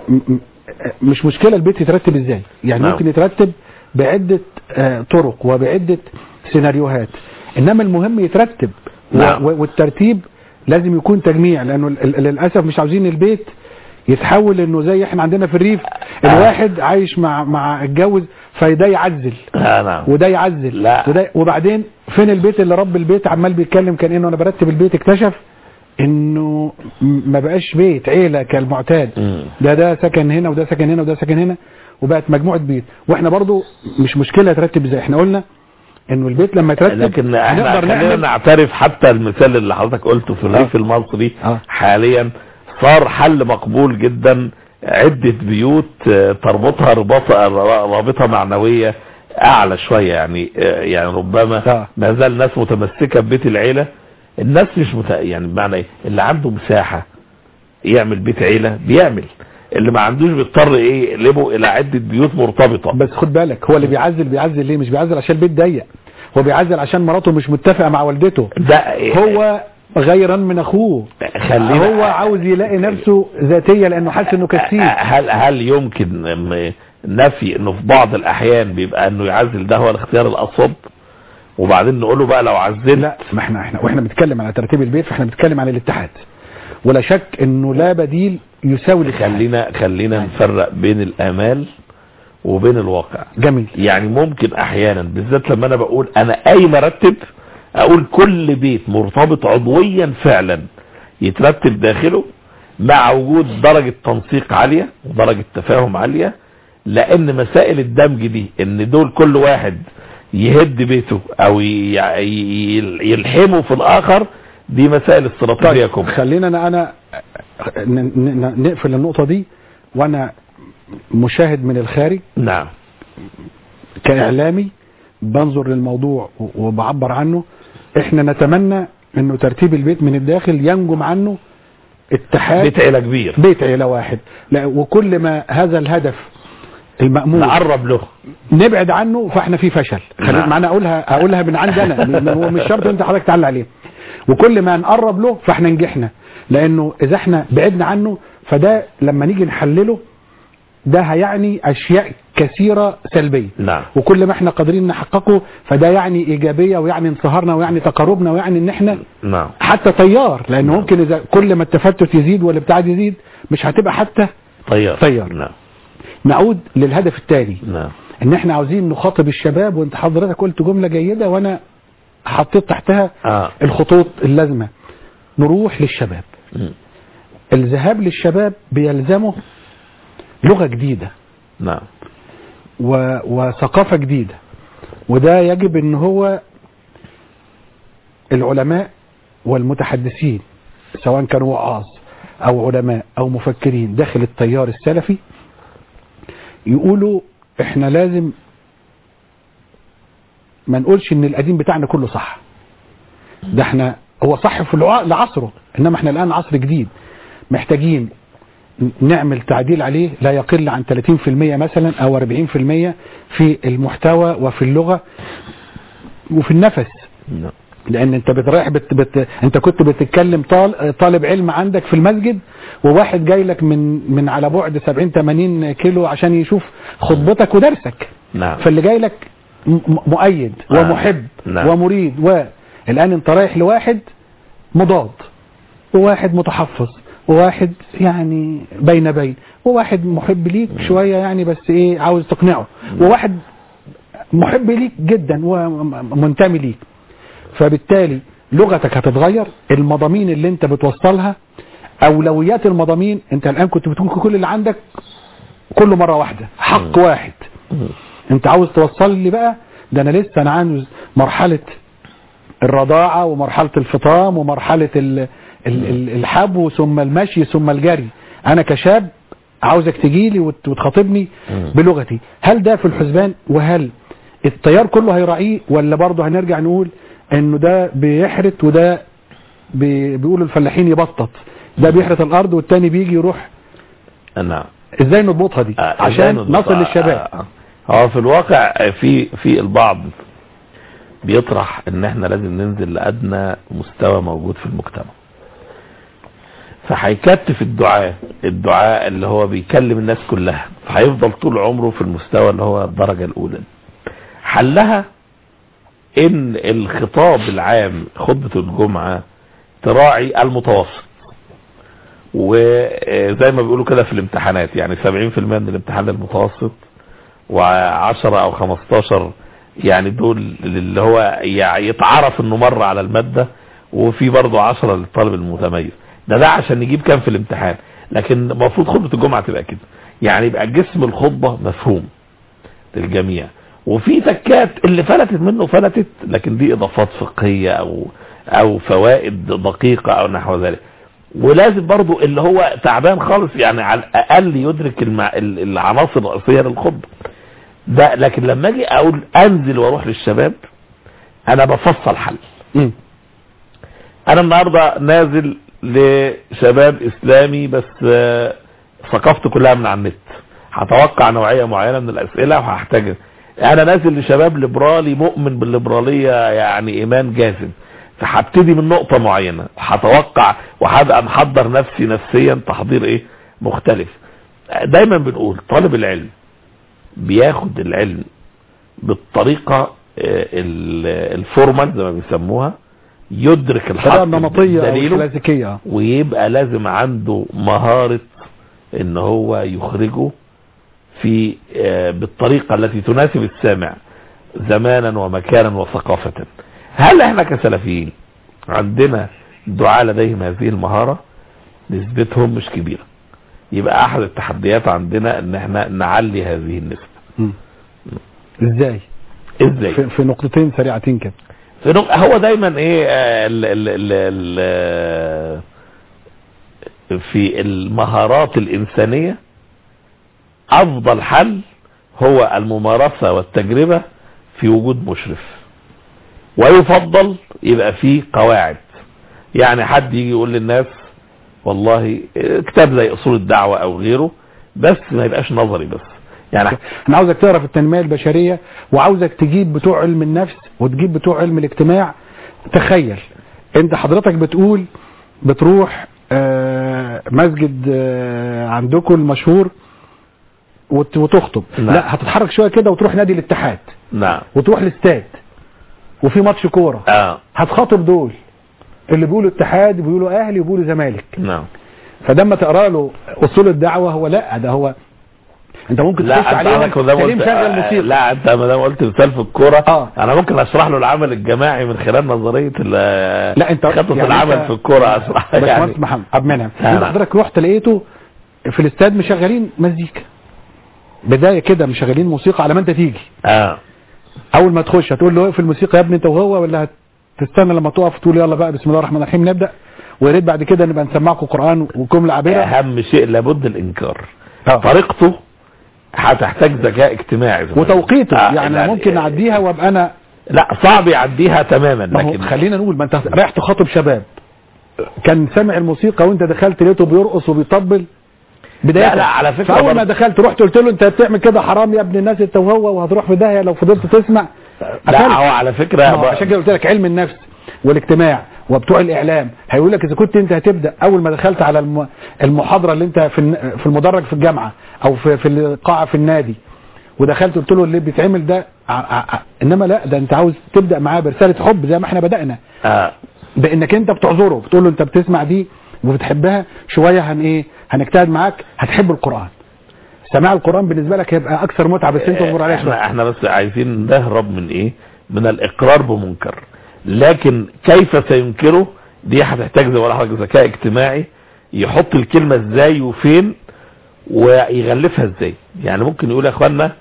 مش مشكلة البيت يترتب ازاي، يعني نعم. ممكن يترتب بعدة طرق وبعدة سيناريوهات، انما المهم يترتب. نعم. والترتيب لازم يكون تجميع، لانه للاسف مش عاوزين البيت يتحول انه زي احنا عندنا في الريف الواحد عايش مع مع اتجوز فده يعزل نعم. وده يعزل لا. وده، وبعدين فين البيت اللي رب البيت عمال بيتكلم كان انه انا برتب البيت، اكتشف انه ما بقاش بيت عيلة كالمعتاد. م. ده ده سكن هنا وده سكن هنا وده سكن هنا وبقت مجموعة بيت. واحنا برضو مش مشكلة ترتب زي احنا قلنا انه البيت لما يترتب لكن احنا خلينا نعترف حتى المثال اللي حضرتك قلته في الريف آه. المصري آه. حاليا صار حل مقبول جدا، عدة بيوت تربطها رباطة رابطة معنوية اعلى شوية، يعني يعني ربما آه. ما زال ناس متمسكة ببيت العيلة. الناس مش مت... يعني بمعنى ايه، اللي عنده مساحة يعمل بيت عيلة بيعمل، اللي ما عندوش بيضطر ايه يقلبه الى عدة بيوت مرتبطة. بس خد بالك هو اللي بيعزل بيعزل ليه؟ مش بيعزل عشان البيت ضيق، هو بيعزل عشان مراته مش متفقة مع والدته، ده هو غيرا من اخوه، هو عاوز يلاقي نفسه ذاتية لانه حاسس انه كثير. هل هل يمكن نفي انه في بعض الاحيان بيبقى انه يعزل ده هو الاختيار الاصوب، وبعدين نقول له بقى لو عزلت؟ لا، ما احنا احنا واحنا بنتكلم على ترتيب البيت فاحنا بنتكلم على الاتحاد، ولا شك انه لا بديل يساوي الاتحاد. خلينا خلينا نفرق بين الامال وبين الواقع. جميل. يعني ممكن احيانا بالذات لما انا بقول انا اي مرتب اقول كل بيت مرتبط عضويا فعلا يترتب داخله مع وجود درجة تنسيق عالية ودرجة تفاهم عالية، لان مسائل الدمج دي ان دول كل واحد يهد بيته او يلحمه في الاخر، دي مسائل استراتيجية كبرى. خلينا انا انا نقفل النقطة دي، وانا مشاهد من الخارج. نعم. كاعلامي بنظر للموضوع وبعبر عنه. احنا نتمنى انه ترتيب البيت من الداخل ينجم عنه اتحاد بيت عيلة كبير، بيت عيلة واحد. لا، وكل ما هذا الهدف المأمول نقرب له نبعد عنه فاحنا في فشل. خلينا معنا اقولها اقولها من عندي انا، هو مش شرط انت حضرتك تعلق عليه. وكل ما نقرب له فاحنا نجحنا، لانه اذا احنا بعدنا عنه فده لما نيجي نحلله ده هيعني اشياء كثيرة سلبية. نعم. وكل ما احنا قادرين نحققه فده يعني ايجابية ويعني انصهارنا ويعني تقربنا ويعني ان احنا نعم. حتى طيار، لانه ممكن اذا كل ما التفتت يزيد والابتعاد يزيد مش هتبقى حتى طيار. طيار. نعم. نعود للهدف التالي. نعم. ان احنا عاوزين نخاطب الشباب، وانت حضرتك قلت جملة جيدة وانا حطيت تحتها آه. الخطوط اللازمة. نروح للشباب. م. الذهاب للشباب بيلزمه لغة جديدة. نعم. و... وثقافة جديدة، وده يجب ان هو العلماء والمتحدثين سواء كانوا وعاظ او علماء او مفكرين داخل التيار السلفي يقولوا احنا لازم ما نقولش ان القديم بتاعنا كله صح، ده احنا هو صح في لعصره، انما احنا الان عصر جديد محتاجين نعمل تعديل عليه لا يقل عن ثلاثين بالمئة مثلا او أربعين بالمئة في المحتوى وفي اللغة وفي النفس. لان انت بترايح بت بت انت كنت بتتكلم طال طالب علم عندك في المسجد، وواحد جاي لك من من على بعد سبعين ثمانين كيلو عشان يشوف خطبتك ودرسك. نعم. فاللي جاي لك مؤيد ومحب نعم. ومريد، والان انت رايح لواحد مضاد وواحد متحفظ وواحد يعني بين بين وواحد محب ليك شوية يعني بس ايه عاوز تقنعه، وواحد محب ليك جدا ومنتمي ليك، فبالتالي لغتك هتتغير، المضامين اللي انت بتوصلها، اولويات المضامين. انت الان كنت بتقول كل اللي عندك كله مره واحده، حق واحد. انت عاوز توصل لي بقى ده انا لسه انا عاوز مرحله الرضاعه ومرحله الفطام ومرحله ال ال الحبو ثم المشي ثم الجري. انا كشاب عاوزك تجي لي وتخاطبني بلغتي. هل ده في الحسبان؟ وهل التيار كله هيراعيه، ولا برضه هنرجع نقول انه ده بيحرت وده بي بيقولوا الفلاحين يبطط، ده بيحرت الارض والتاني بيجي يروح؟ نعم. ازاي نضبطها دي آه عشان نصل للشباب؟ آه هو في الواقع في في البعض بيطرح ان احنا لازم ننزل لادنى مستوى موجود في المجتمع، فهيكتف الدعاء الدعاء اللي هو بيكلم الناس كلها، فهيفضل طول عمره في المستوى اللي هو الدرجة الاولى. حلها ان الخطاب العام خطبة الجمعة تراعي المتوسط، وزي ما بيقولوا كده في الامتحانات يعني سبعين في المية من الامتحان المتوسط وعشرة او خمستاشر يعني دول اللي هو يتعرف انه مر على المادة، وفي برضه عشرة للطالب المتميز. ده ده عشان نجيب كام في الامتحان. لكن المفروض خطبة الجمعة تبقى كده، يعني يبقى جسم الخطبة مفهوم للجميع، وفي تكات اللي فلتت منه فلتت، لكن دي اضافات فقهية او او فوائد دقيقة او نحو ذلك. ولازم برضو اللي هو تعبان خالص يعني على الاقل يدرك المع... العناصر الرئيسية للخطبة ده. لكن لما اجي اقول انزل واروح للشباب انا بفصل حل. م. انا النهاردة نازل لشباب اسلامي بس ثقافته كلها من على النت، هتوقع نوعية معينة من الاسئلة وهحتاج. انا نازل لشباب ليبرالي مؤمن بالليبرالية يعني ايمان جازم، فهبتدي من نقطة معينة وهتوقع وهبقى محضر نفسي نفسيا تحضير ايه مختلف. دايما بنقول طالب العلم بياخد العلم بالطريقة الفورمال زي ما بيسموها، يدرك الحق النمطية ويبقى لازم عنده مهارة ان هو يخرجه في بالطريقة التي تناسب السامع زمانا ومكانا وثقافة. هل احنا كسلفيين عندنا دعاء لديهم هذه المهارة؟ نسبتهم مش كبيرة. يبقى احد التحديات عندنا ان احنا نعلي هذه النسبة. ازاي ازاي في, في نقطتين سريعتين كده. في نق... هو دايما ايه ال ال ال ال في المهارات الانسانية افضل حل هو الممارسة والتجربة في وجود مشرف، ويفضل يبقى فيه قواعد. يعني حد يجي يقول للناس والله كتاب زي اصول الدعوة او غيره، بس ما يبقاش نظري بس. يعني انا عاوزك تقرا في التنمية البشرية، وعاوزك تجيب بتوع علم النفس وتجيب بتوع علم الاجتماع. تخيل انت حضرتك بتقول بتروح مسجد عندكم المشهور وتخطب. نعم. لا، هتتحرك شوية كده وتروح نادي الاتحاد. نعم. وتروح الاستاد وفي ماتش كورة. اه هتخاطب دول اللي بيقولوا اتحاد بيقولوا اهلي وبيقولوا زمالك. نعم. فلما تقرا له اصول الدعوة هو لا، ده هو انت ممكن تخش عليهم تلاقيه مشغل موسيقى. لا انت ما دام قلت مثال في الكوره آه. انا ممكن اشرح له العمل الجماعي من خلال نظريه لا انت خطه يعني العمل في الكوره اشرح يعني بس محمد عبد المنعم انت حضرتك رحت لقيته في الاستاد مشغلين مزيكا بدايه كده، مشغلين موسيقى على ما انت تيجي. اه اول ما تخش هتقول له اقفل الموسيقى يا ابني انت وهو، ولا هتستنى لما تقف تقول يلا بقى بسم الله الرحمن الرحيم نبدا، ويا ريت بعد كده نبقى نسمعكم قران وجمله عابره؟ اهم شيء لابد الانكار. آه. طريقته هتحتاج ذكاء اجتماعي وتوقيته. آه. يعني لا ممكن اعديها وابقى انا لا صعب يعديها تماما. لكن خلينا نقول ما انت رايح تخاطب شباب كان سامع الموسيقى وانت دخلت لقيته بيرقص وبيطبل بدايه. لا, لا على فكره اول ما دخلت رحت قلت له انت بتعمل كده حرام يا ابن الناس انت وهو، وهتروح في داهيه لو فضلت تسمع. لا هو على فكره عشان كده قلت لك علم النفس والاجتماع وبتوع الاعلام هيقول لك اذا كنت انت هتبدا اول ما دخلت على المحاضره اللي انت في في المدرج في الجامعه او في في القاعه في النادي ودخلت قلت له اللي بيتعمل ده ع... ع... انما لا، ده انت عاوز تبدا معاه برساله حب زي ما احنا بدانا. اه بانك انت بتعذره بتقول له انت بتسمع دي وبتحبها شويه، هن ايه هنجتهد معاك، هتحب القران. سماع القرآن بالنسبة لك هيبقى اكثر متعة، بس انت تنظر عليها شوية. احنا, احنا بس عايزين نهرب من ايه، من الاقرار بمنكر، لكن كيف سينكره دي هتحتاج زي ولا حاجة ذكاء اجتماعي يحط الكلمة ازاي وفين ويغلفها ازاي. يعني ممكن يقول يا اخوانا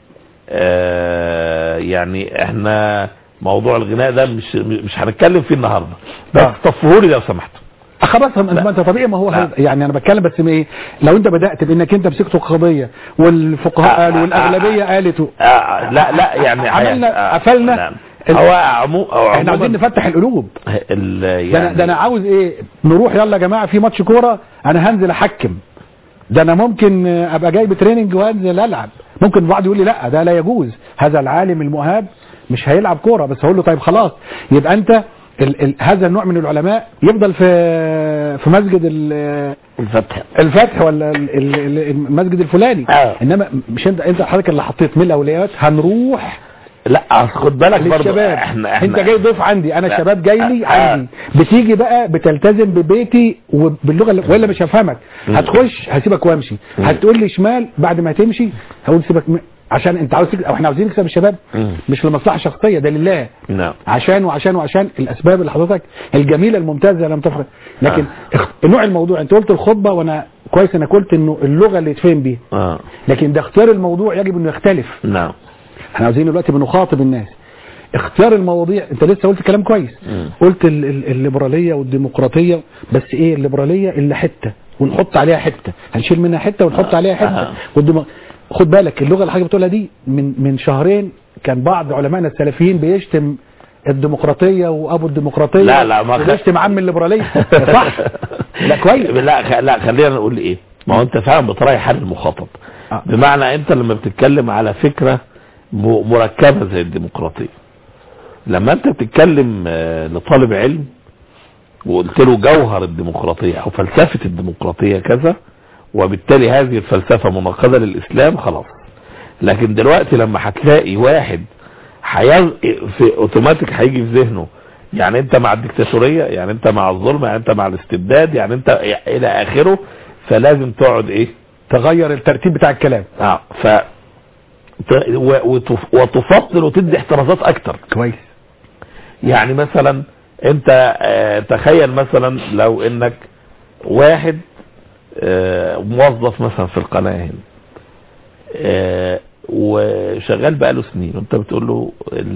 اه يعني احنا موضوع الغناء ده مش مش هنتكلم فيه النهارده، بس طفهولي لو سمحت. خلاص ما انت طبيعي، ما هو يعني انا بتكلم بس ايه، لو انت بدات بانك انت مسكت قضيه والفقهاء قالوا والاغلبيه قالت لا لا يعني عملنا قفلنا. هو عمو احنا عاوزين نفتح القلوب. يعني ده انا ده انا عاوز ايه، نروح يلا يا جماعه في ماتش كوره انا هنزل احكم، ده انا ممكن ابقى جاي بتريننج وانزل العب. ممكن البعض يقول لي لا ده لا يجوز، هذا العالم المؤهب مش هيلعب كوره. بس هقول له طيب خلاص، يبقى انت ال ال هذا النوع من العلماء يفضل في في مسجد الفتح الفتح ولا ال ال المسجد الفلاني. آه. انما مش انت انت حضرتك اللي حطيت من الاولويات هنروح. لا خد بالك برضه احنا, احنا انت جاي ضيف عندي، انا الشباب جاي لي آه. عندي بتيجي بقى بتلتزم ببيتي وباللغه اللي والا مش هفهمك. هتخش هسيبك وامشي، هتقول لي شمال بعد ما تمشي هقول سيبك م... عشان انت عاوز تكسب او احنا عاوزين نكسب الشباب، مم. مش لمصلحه شخصيه، ده لله. نعم. عشان وعشان وعشان الاسباب اللي حضرتك الجميله الممتازه لم تفرق. لكن آه. نوع الموضوع انت قلت الخطبه، وانا كويس انا قلت انه اللغه اللي يتفهم بيها. آه. لكن ده اختيار الموضوع يجب انه يختلف. نعم. احنا عاوزين دلوقتي بنخاطب الناس، اختيار المواضيع. انت لسه قلت كلام كويس، مم. قلت ال ال الليبراليه والديمقراطيه، بس ايه الليبراليه اللي حته ونحط عليها حته، هنشيل منها حته ونحط عليها حته. آه. والديم... خد بالك اللغه اللي حضرتك بتقولها دي من من شهرين كان بعض علمائنا السلفيين بيشتم الديمقراطيه وابو الديمقراطيه، لا لا ما بيشتم عم الليبراليه. صح؟ لا كويس. لا لا خلينا نقول ايه، ما هو انت فاهم بتراعي حل المخاطب. آه. بمعنى انت لما بتتكلم على فكره مركبه زي الديمقراطيه، لما انت بتتكلم لطالب علم وقلت له جوهر الديمقراطيه او فلسفه الديمقراطيه كذا، وبالتالي هذه الفلسفة مناقضة للإسلام، خلاص. لكن دلوقتي لما هتلاقي واحد حياة في اوتوماتيك هيجي في ذهنه يعني انت مع الدكتاتورية، يعني انت مع الظلم، يعني انت مع الاستبداد، يعني انت الى اخره، فلازم تقعد ايه تغير الترتيب بتاع الكلام. اه ف وتفضل وتدي احترازات اكتر. كويس. يعني مثلا انت اه تخيل مثلا لو انك واحد اه موظف مثلا في القناة هنا اه وشغال بقاله سنين، وانت بتقول له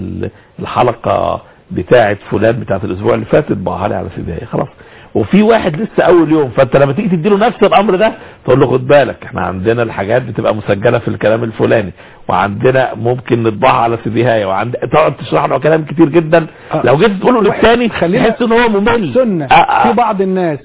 الحلقة بتاعت فلان بتاعت الاسبوع اللي فات اطبعها لي على سيدي، خلاص. وفي واحد لسه اول يوم، فانت لما تيجي تديله نفس الامر ده تقول له خد بالك احنا عندنا الحاجات بتبقى مسجله في الكلام الفلاني، وعندنا ممكن نطبعها على سيديهايه، وعند تقعد تشرح له كلام كتير جدا. آه. لو جيت تقوله للثاني تحس ان هو ممل. سنه. آه آه. في بعض الناس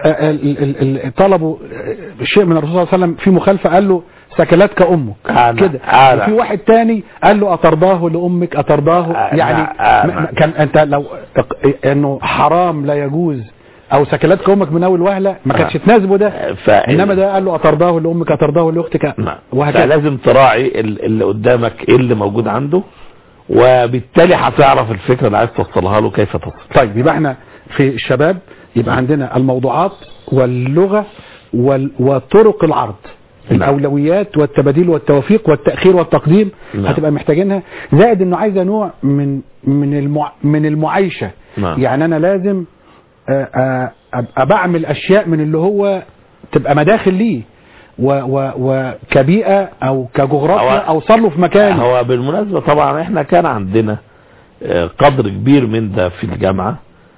آه طلبوا شيء من الرسول صلى الله عليه وسلم في مخالفه، قال له سكلتك امك كده. آه وفي واحد تاني قال له اترضاه لامك اترضاه. آه يعني آه كان انت لو انه حرام لا يجوز او سكلتك امك من اول وهله ما كانتش تناسبه ده، انما ده قال له اترضاه لامك اترضاه لاختك، وهكذا. لازم تراعي اللي قدامك ايه اللي موجود عنده، وبالتالي هتعرف الفكره اللي عايز توصلها له كيف تصل. طيب يبقى احنا في الشباب يبقى عندنا الموضوعات واللغه وطرق العرض، الاولويات والتباديل والتوفيق والتاخير والتقديم. نعم. هتبقى محتاجينها، زائد انه عايزه نوع من من المع... من المعايشه. نعم. يعني انا لازم ابقى بعمل اشياء من اللي هو تبقى مداخل ليه وكبيئه او كجغرافيا اوصل له في مكان. هو بالمناسبه طبعا احنا كان عندنا قدر كبير من ده في الجامعه،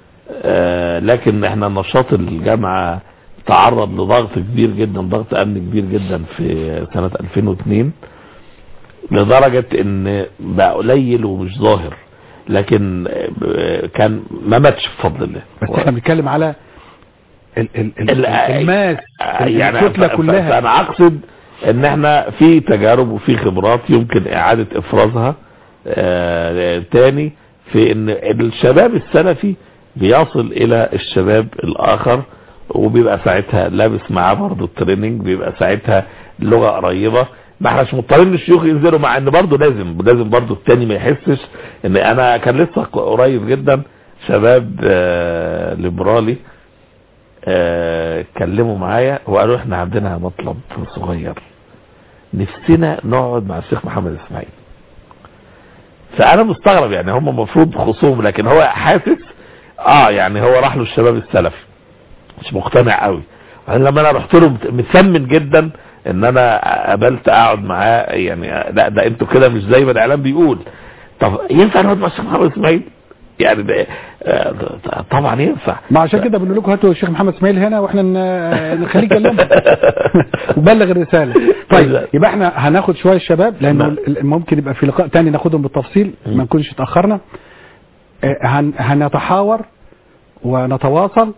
لكن احنا نشاط الجامعه تعرض لضغط كبير جدا، ضغط امني كبير جدا في سنه ألفين واثنين، لدرجه ان بقى قليل ومش ظاهر، لكن كان ما ماتش بفضل الله. بس احنا بنتكلم على ال ال ال الماس يعني الكتله كلها. انا اقصد ان احنا في تجارب وفي خبرات يمكن اعاده افرازها آه تاني، في ان الشباب السلفي بيصل الى الشباب الاخر، وبيبقى ساعتها لابس معاه برضه التريننج، بيبقى ساعتها اللغه قريبه. ما احناش مضطرين الشيوخ ينزلوا، مع ان برضه لازم لازم برضه التاني ما يحسش ان انا كان لسه قريب جدا شباب آه ليبرالي آه كلموا معايا وقالوا احنا عندنا مطلب صغير، نفسنا نقعد مع الشيخ محمد اسماعيل. فانا مستغرب يعني هم المفروض خصوم، لكن هو حاسس اه يعني هو راح له الشباب السلفي مش مقتنع قوي. لما انا رحت له متثمن جدا ان انا قبلت اقعد معاه، يعني لا ده انتوا كده مش زي ما الاعلام بيقول. طب ينفع نقعد مع الشيخ محمد اسماعيل؟ يعني ده طبعا ينفع. ما عشان كده بنقول لكم هاتوا الشيخ محمد اسماعيل هنا واحنا نخليه يكلمنا وبلغ الرساله. طيب يبقى احنا هناخد شويه الشباب لانه ممكن يبقى في لقاء تاني ناخدهم بالتفصيل ما نكونش اتاخرنا. هنتحاور ونتواصل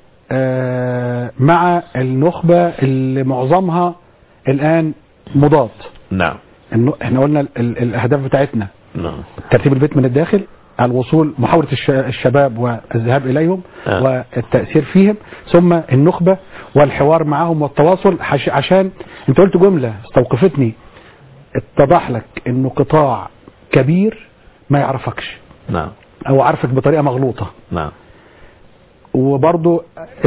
مع النخبه اللي معظمها الان مضاد. نعم. احنا قلنا الاهداف بتاعتنا نعم ترتيب البيت من الداخل، الوصول محاولة الشباب والذهاب إليهم آه. والتأثير فيهم، ثم النخبة والحوار معهم والتواصل. عشان انت قلت جملة استوقفتني، اتضح لك انه قطاع كبير ما يعرفكش. نعم. او عارفك بطريقة مغلوطة. نعم. وبرضو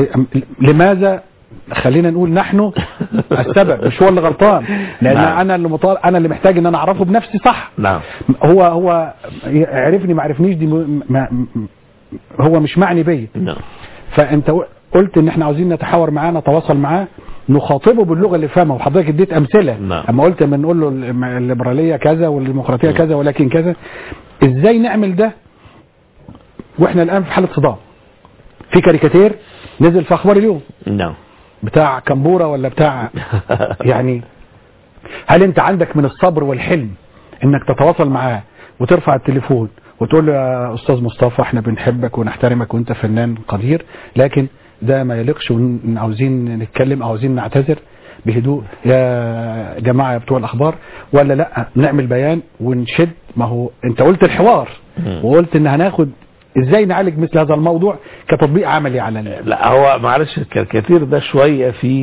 لماذا خلينا نقول نحن السبب، مش هو اللي غلطان، لان نعم. انا اللي مطالب، انا اللي محتاج ان انا اعرفه بنفسي صح. نعم. هو هو عرفني ما عرفنيش دي ما هو مش معني بيا. نعم. فانت قلت ان احنا عاوزين نتحاور معاه نتواصل معاه نخاطبه باللغه اللي فاهمها، وحضرتك اديت امثله. نعم. اما قلت لما نقول له الليبراليه كذا والديمقراطيه كذا ولكن كذا، ازاي نعمل ده واحنا الان في حاله صدام؟ في كاريكاتير نزل في اخبار اليوم. نعم. بتاع كمبورة ولا بتاع يعني هل انت عندك من الصبر والحلم انك تتواصل معاه وترفع التليفون وتقول له يا استاذ مصطفى احنا بنحبك ونحترمك وانت فنان قدير، لكن ده ما يليقش وعاوزين نتكلم او عاوزين نعتذر بهدوء يا جماعة يا بتوع الاخبار، ولا لا نعمل بيان ونشد؟ ما هو انت قلت الحوار وقلت ان هناخد ازاي نعالج مثل هذا الموضوع كتطبيق عملي على ال... لا هو معلش الكاريكاتير ده شويه فيه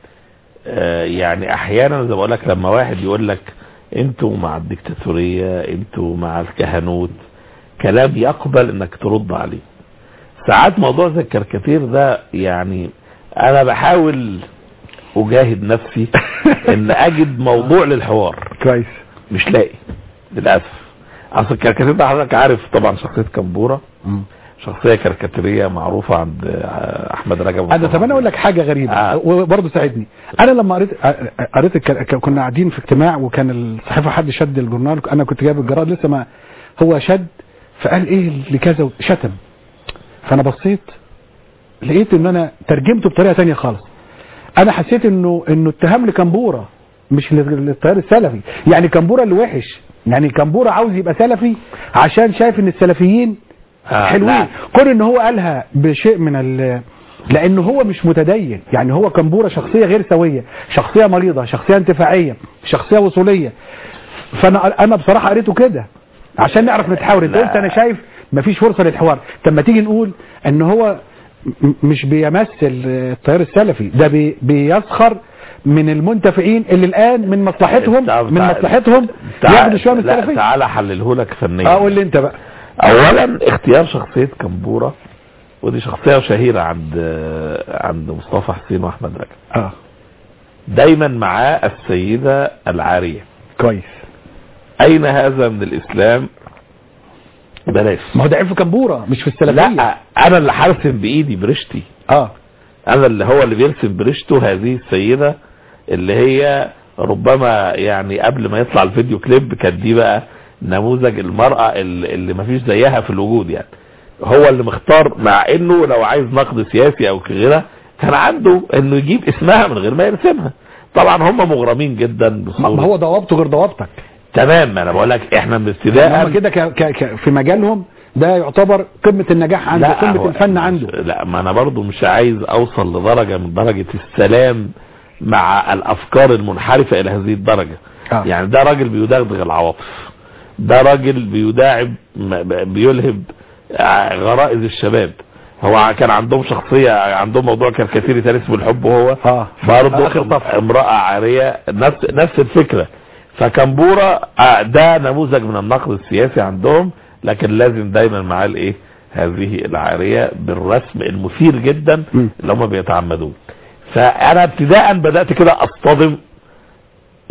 آه يعني احيانا زي ما بقول لك لما واحد يقول لك انتوا مع الدكتاتوريه، انتوا مع الكهنوت، كلام يقبل انك ترد عليه. ساعات موضوع زي الكاريكاتير ده يعني انا بحاول اجاهد نفسي ان اجد موضوع للحوار كويس، مش لاقي للاسف. اصل الكاريكاتير ده حضرتك عارف طبعا شخصيه كمبوره شخصيه كاريكاتيريه معروفه عند احمد رجب. انا طب انا اقول لك حاجه غريبه آه. وبرضه ساعدني. انا لما قريت قريت الك... كنا قاعدين في اجتماع وكان الصحيفه حد شد الجورنال، انا كنت جايب الجراد لسه ما هو شد، فقال ايه اللي كذا شتم، فانا بصيت لقيت ان انا ترجمته بطريقه ثانيه خالص. انا حسيت انه انه اتهام لكمبوره مش للتيار السلفي، يعني كمبوره اللي وحش، يعني كمبوره عاوز يبقى سلفي عشان شايف ان السلفيين آه حلوين. كون ان هو قالها بشيء من ال لانه هو مش متدين، يعني هو كمبوره شخصيه غير سويه، شخصيه مريضه، شخصيه انتفاعيه، شخصيه وصوليه. فانا انا بصراحه قريته كده عشان نعرف نتحاور. انت قلت انا شايف مفيش فرصه للحوار. طب ما تيجي نقول ان هو مش بيمثل التيار السلفي، ده بي بيسخر من المنتفعين اللي الان من مصلحتهم من مصلحتهم ياخدوا شويه من السلفيه. تعالى حلله لك فنيا. اقول لي انت بقى. اولا اختيار شخصيه كمبوره، ودي شخصيه شهيره عند عند مصطفى حسين واحمد رجب. اه دايما معاه السيده العاريه. كويس. اين هذا من الاسلام؟ بلاش. ما هو ده عيب في كمبوره مش في السلفيه. لا انا اللي حارسم بايدي برشتي. اه انا اللي هو اللي بيرسم برشته هذه السيده اللي هي ربما يعني قبل ما يطلع الفيديو كليب كانت دي بقى نموذج المرأة اللي, اللي مفيش زيها في الوجود. يعني هو اللي مختار، مع انه لو عايز نقد سياسي او كغيره كان عنده انه يجيب اسمها من غير ما يرسمها. طبعا هم مغرمين جدا بصورة. ما هو ضوابطه غير ضوابطك. تمام. انا بقول لك احنا من ابتداء هم كده في مجالهم ده يعتبر قمة النجاح عنده، قمة الفن عنده. لا ما انا برضو مش عايز اوصل لدرجة من درجة السلام مع الافكار المنحرفة الى هذه الدرجة. آه. يعني ده راجل بيدغدغ العواطف، ده راجل بيداعب بيلهب غرائز الشباب. هو كان عندهم شخصية، عندهم موضوع كاريكاتيري تاني اسمه الحب، وهو آه. برضه امرأة عارية، نفس نفس الفكرة. فكمبورة ده نموذج من النقد السياسي عندهم، لكن لازم دايما معاه الايه هذه العارية بالرسم المثير جدا اللي هم بيتعمدوه. فانا ابتداء بدأت كده اصطدم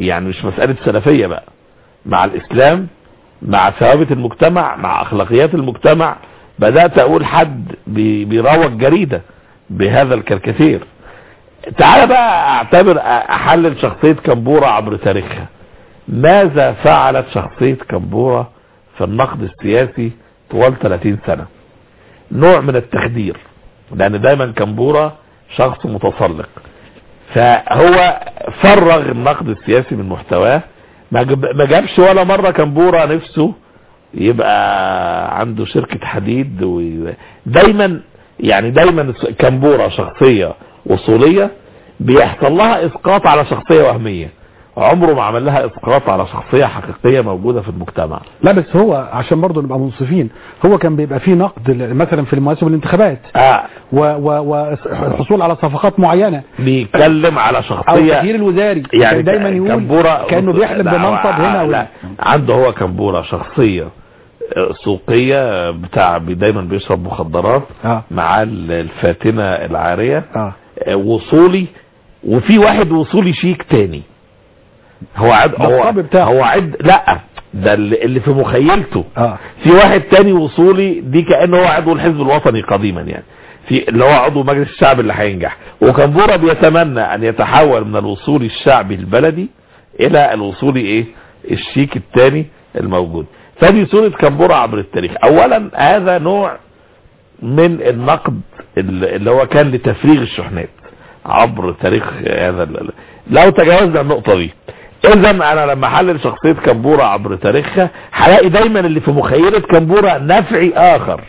يعني مش مسألة سلفية بقى، مع الاسلام، مع ثوابت المجتمع، مع اخلاقيات المجتمع. بدأت اقول حد بي بيروج جريدة بهذا الكاريكاتير. تعال بقى اعتبر احلل شخصية كمبورة عبر تاريخها. ماذا فعلت شخصية كمبورة في النقد السياسي طوال ثلاثين سنة؟ نوع من التخدير، لان دايما كمبورة شخص متسلق، فهو فرغ النقد السياسي من محتواه. ما جابش ولا مرة كمبورة نفسه يبقى عنده شركة حديد. دايما يعني دايما كمبورة شخصية وصولية بيحصل لها اسقاط على شخصية وهمية، عمره ما عمل لها اسقاط على شخصية حقيقية موجودة في المجتمع. لا بس هو عشان برضه نبقى منصفين، هو كان بيبقى فيه نقد مثلا في المناسبة الانتخابات آه. والحصول على صفقات معينة، بيتكلم على شخصية او التغيير الوزاري، يعني دايما يقول كأنه بيحلم بمنصب هنا. لا عنده هو كمبورة شخصية سوقية بتاع دايما بيشرب مخدرات آه. مع الفاتنة العارية آه. وصولي، وفي واحد وصولي شيك تاني. هو عد هو, هو عد لا ده اللي في مخيلته آه. في واحد تاني وصولي، دي كأنه هو عضو الحزب الوطني قديما، يعني في اللي هو عضو مجلس الشعب اللي هينجح. وكمبورة بيتمنى ان يتحول من الوصولي الشعبي البلدي الى الوصولي ايه الشيك التاني الموجود. فدي صورة كمبورة عبر التاريخ. اولا هذا نوع من النقد اللي هو كان لتفريغ الشحنات عبر تاريخ هذا. لو تجاوزنا النقطة دي، اذا انا لما احلل شخصية كمبورة عبر تاريخها هلاقي دايما اللي في مخيلة كمبورة نفعي اخر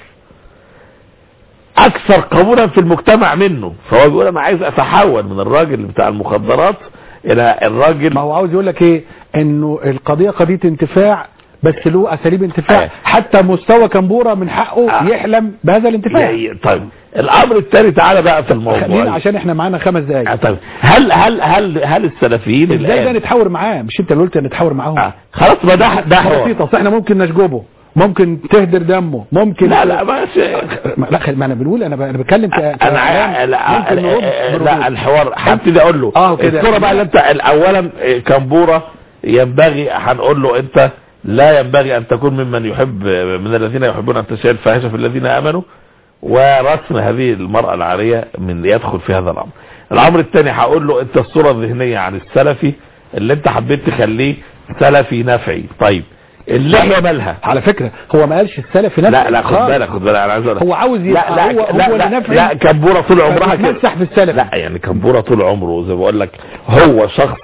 اكثر قبولا في المجتمع منه. فهو بيقول انا عايز اتحول من الراجل بتاع المخدرات الى الراجل. ما هو عاوز يقول لك ايه؟ انه القضية قضية انتفاع، بس له اساليب انتفاع. آه. حتى مستوى كمبورة من حقه آه. يحلم بهذا الانتفاع. طيب الامر الثاني تعالى بقى في الموضوع، خلينا عشان احنا معانا خمس دقايق. آه طيب هل هل هل هل السلفيين ازاي ده نتحاور معاه؟ مش انت اللي قلت نتحاور معاهم؟ آه. خلاص ما ده ده هو احنا ممكن نشجبه، ممكن تهدر دمه، ممكن لا لا ماشي. لا ما انا بنقول انا انا بتكلم ك انا لا لا الحوار هبتدي اقول له اه الصوره بقى اللي انت اولا كمبورة ينبغي هنقول له انت لا ينبغي ان تكون ممن يحب من الذين يحبون ان تشاء الفاحشه في الذين امنوا، ورسم هذه المرأة العارية من يدخل في هذا الامر. الامر الثاني هقول له انت الصورة الذهنية عن السلفي اللي انت حبيت تخليه سلفي نفعي. طيب اللحية مالها؟ على فكرة هو ما قالش السلفي نفعي. لا لا خد بالك خد بالك انا عايز اقول هو عاوز يبقى لا هو لا هو لا, نفعي. لا كمبورة طول عمرها كده يتمسح في السلفي. لا يعني كمبورة طول عمره زي ما بقول لك هو شخص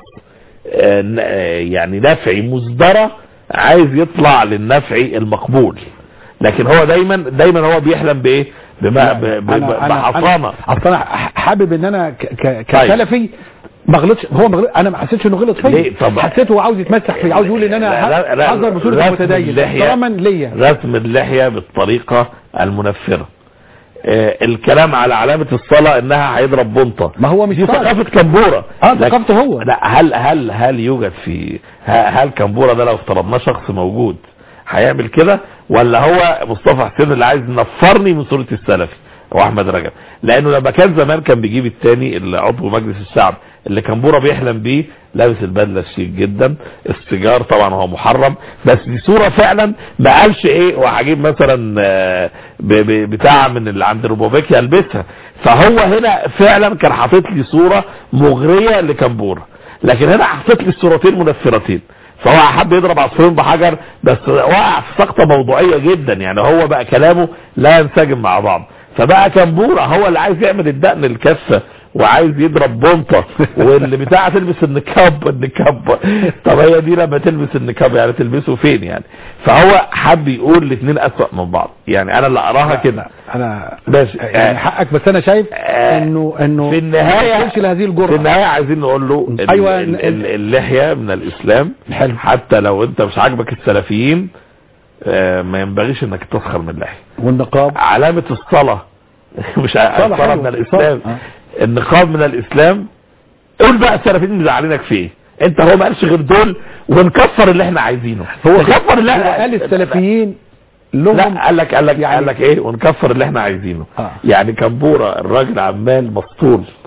يعني نفعي مصدرة عايز يطلع للنفعي المقبول، لكن هو دايما دايما هو بيحلم بايه؟ بحصانه. اصل انا حابب ان انا كسلفي ما غلطش. هو ما انا ما حسيتش انه غلط فيا، حسيته هو عاوز يتمسح فيه، عاوز يقول ان انا حذر بصوره متدين احتراما ليا. رسم اللحيه بالطريقه المنفره، آه الكلام على علامة الصلاة انها هيضرب بنطة، ما هو مش دي ثقافة كمبورة. اه ثقافته هو. لا هل هل هل يوجد في هل كمبورة ده لو افترضناه شخص موجود هيعمل كده، ولا هو مصطفى حسين اللي عايز ينفرني من صورة السلفي واحمد رجب؟ لانه لما كان زمان كان بيجيب التاني اللي عضو مجلس الشعب اللي كمبورة بيحلم بيه لابس البدله الشيك جدا، السيجار طبعا هو محرم، بس دي صورة فعلا ما قالش ايه وهجيب مثلا بتاع من اللي عند روبوفيك يلبسها. فهو هنا فعلا كان حاطط لي صورة مغرية لكمبورة، لكن هنا حاطط لي الصورتين منفرتين. فهو حب يضرب عصفورين بحجر، بس وقع في سقطة موضوعية جدا، يعني هو بقى كلامه لا ينسجم مع بعض. فبقى كمبورة هو اللي عايز يعمل الدقن الكفة وعايز يضرب بنطة، واللي بتاعه تلبس النكاب النكاب طب هي دي لما تلبس النكاب يعني تلبسه فين يعني؟ فهو حب يقول الاثنين اسوأ من بعض، يعني انا اللي اراها كده. انا بس يعني حقك، بس انا شايف انه انه في النهايه لهذه الجرأة. في النهايه عايزين نقول له ايوه اللحيه من الاسلام حلو، حتى لو انت مش عاجبك السلفيين ما ينبغيش انك تسخر من اللحيه. والنقاب علامه الصلاه مش الصلاه من الاسلام، النقاب من الاسلام. قول بقى السلفيين مزعلينك في ايه؟ انت هو ما قالش غير دول ونكفر اللي احنا عايزينه. هو كفر اللي احنا قال السلفيين لهم، لا قال لك قال لك يعني قال لك ايه ونكفر اللي احنا عايزينه. آه. يعني كمبورة الراجل عمال مسطول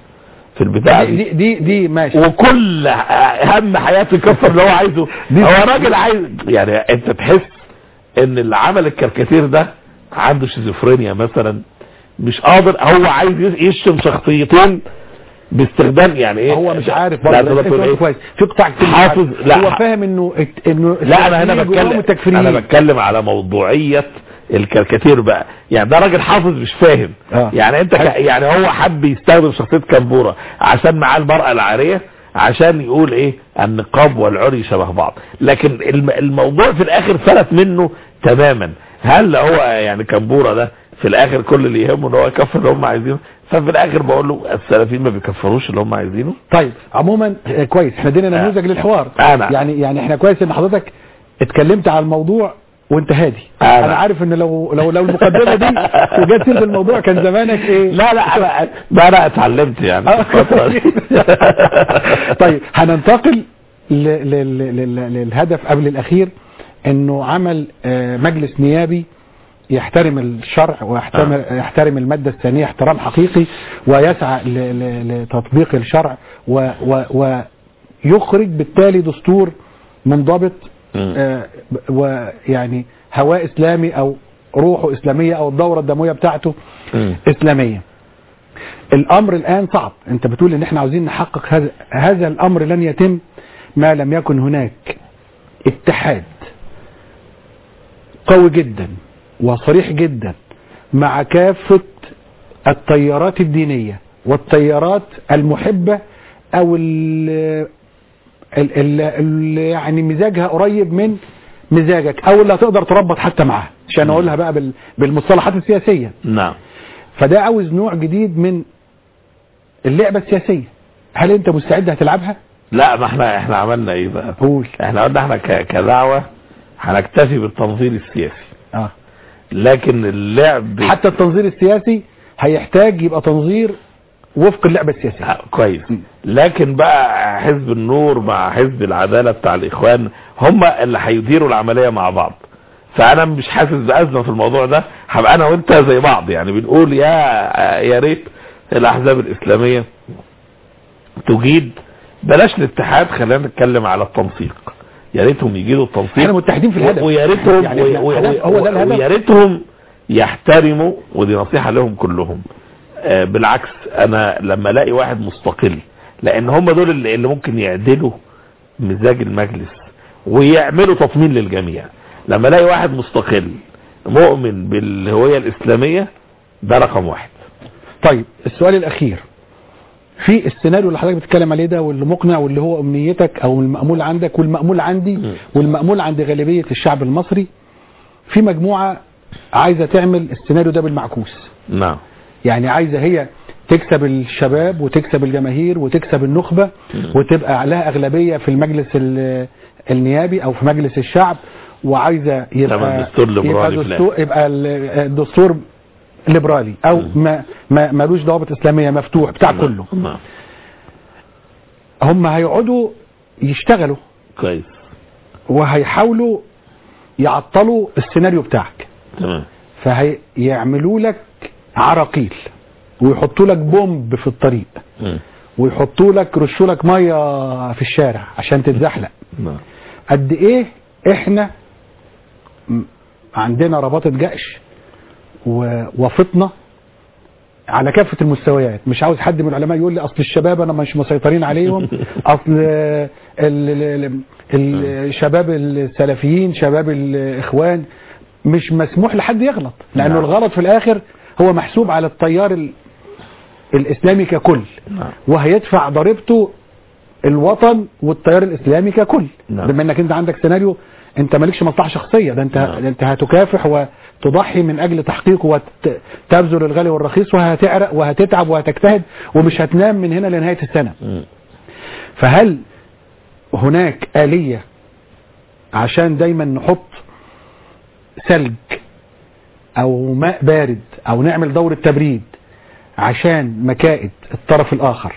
في البتاع دي دي دي ماشي، وكل اهم حياته يكفر اللي هو عايزه. هو راجل عايز يعني انت تحس ان اللي عمل الكاريكاتير ده عنده شيزوفرينيا مثلا، مش قادر، هو عايز يشتم شخصيتين باستخدام يعني ايه. هو مش عارف لا برضه إيه؟ كويس في قطاع كتير حافظ. لا هو فاهم انه انه لا انا هنا بتكلم انا بتكلم على موضوعيه الكاريكاتير بقى. يعني ده راجل حافظ مش فاهم. آه. يعني انت ك... يعني هو حب يستخدم شخصيه كمبوره عشان معاه المراه العاريه عشان يقول ايه النقاب والعري شبه بعض، لكن الموضوع في الاخر فلت منه تماما. هل هو يعني كمبوره ده في الاخر كل اللي يهمه ان هو يكفر اللي هم عايزينه؟ ففي الاخر بقول له السلفيين ما بيكفروش اللي هم عايزينه. طيب عموما كويس، احنا ادينا نموذج آه. للحوار. أنا. يعني يعني احنا كويس ان حضرتك اتكلمت على الموضوع وانت هادي. أنا, أنا عارف ان لو لو لو المقدمه دي وجت سيره الموضوع كان زمانك ايه. لا لا انا ده انا اتعلمت يعني الفتره دي. طيب هننتقل للهدف قبل الاخير، انه عمل مجلس نيابي يحترم الشرع ويحترم آه. يحترم المادة الثانية احترام حقيقي، ويسعى لتطبيق الشرع ويخرج بالتالي دستور منضبط آه ويعني هواء إسلامي أو روحه إسلامية أو الدورة الدموية بتاعته م. إسلامية. الأمر الآن صعب، أنت بتقول إن احنا عاوزين نحقق هذا هذا الأمر لن يتم ما لم يكن هناك اتحاد قوي جدا وصريح جدا مع كافة التيارات الدينية والتيارات المحبة او اللي يعني مزاجها قريب من مزاجك او اللي هتقدر تربط حتى معها، عشان اقولها بقى بالمصطلحات السياسية. نعم. فده عاوز نوع جديد من اللعبة السياسية. هل انت مستعد هتلعبها؟ لا، ما احنا احنا عملنا ايه بقى؟ قول. احنا قلنا احنا كدعوة هنكتفي بالتنظير السياسي. اه لكن اللعب حتى التنظير السياسي هيحتاج يبقى تنظير وفق اللعبة السياسية. آه كويس. لكن بقى حزب النور مع حزب العدالة بتاع الإخوان هم اللي هيديروا العملية مع بعض. فأنا مش حاسس بأزمة في الموضوع ده، هبقى أنا وأنت زي بعض، يعني بنقول يا يا ريت الأحزاب الإسلامية تجيد بلاش الاتحاد، خلينا نتكلم على التنسيق. يا ريتهم يجيدوا التنسيق، احنا متحدين في الهدف، ويا ريتهم يعني هو ده الهدف، ويا ريتهم يحترموا، ودي نصيحة لهم كلهم. آه بالعكس، انا لما الاقي واحد مستقل، لان هم دول اللي, اللي ممكن يعدلوا مزاج المجلس ويعملوا تطمين للجميع. لما الاقي واحد مستقل مؤمن بالهوية الاسلامية، ده رقم واحد. طيب السؤال الاخير في السيناريو اللي حضرتك بتتكلم عليه ده، واللي مقنع واللي هو امنيتك او المأمول عندك والمأمول عندي م. والمأمول عند غالبية الشعب المصري، في مجموعة عايزة تعمل السيناريو ده بالمعكوس. نعم. يعني عايزة هي تكسب الشباب وتكسب الجماهير وتكسب النخبة م. وتبقى لها اغلبية في المجلس النيابي او في مجلس الشعب، وعايزة يبقى يبقى دستور, يبقى الدستور ليبرالي او ما ما مالوش ضوابط اسلاميه، مفتوح بتاع كله. هم هيقعدوا يشتغلوا كويس وهيحاولوا يعطلوا السيناريو بتاعك. تمام. فهيعملوا لك عراقيل ويحطوا لك بومب في الطريق م. ويحطوا لك رشوا لك ميه في الشارع عشان تتزحلق. قد ايه احنا عندنا رباطه جأش ووافطنا على كافة المستويات. مش عاوز حد من العلماء يقول لي اصل الشباب انا مش مسيطرين عليهم، اصل الشباب السلفيين شباب الاخوان، مش مسموح لحد يغلط، لانه الغلط في الاخر هو محسوب على التيار الاسلامي ككل، وهيدفع ضريبته الوطن والتيار الاسلامي ككل. بما انك انت عندك سيناريو انت مالكش مصلحه شخصيه، ده انت نعم. انت هتكافح وتضحي من اجل تحقيقه وتبذل الغالي والرخيص، وهتعرق وهتتعب وهتجتهد ومش هتنام من هنا لنهايه السنه. م. فهل هناك آلية عشان دايما نحط ثلج او ماء بارد او نعمل دورة تبريد عشان مكائد الطرف الاخر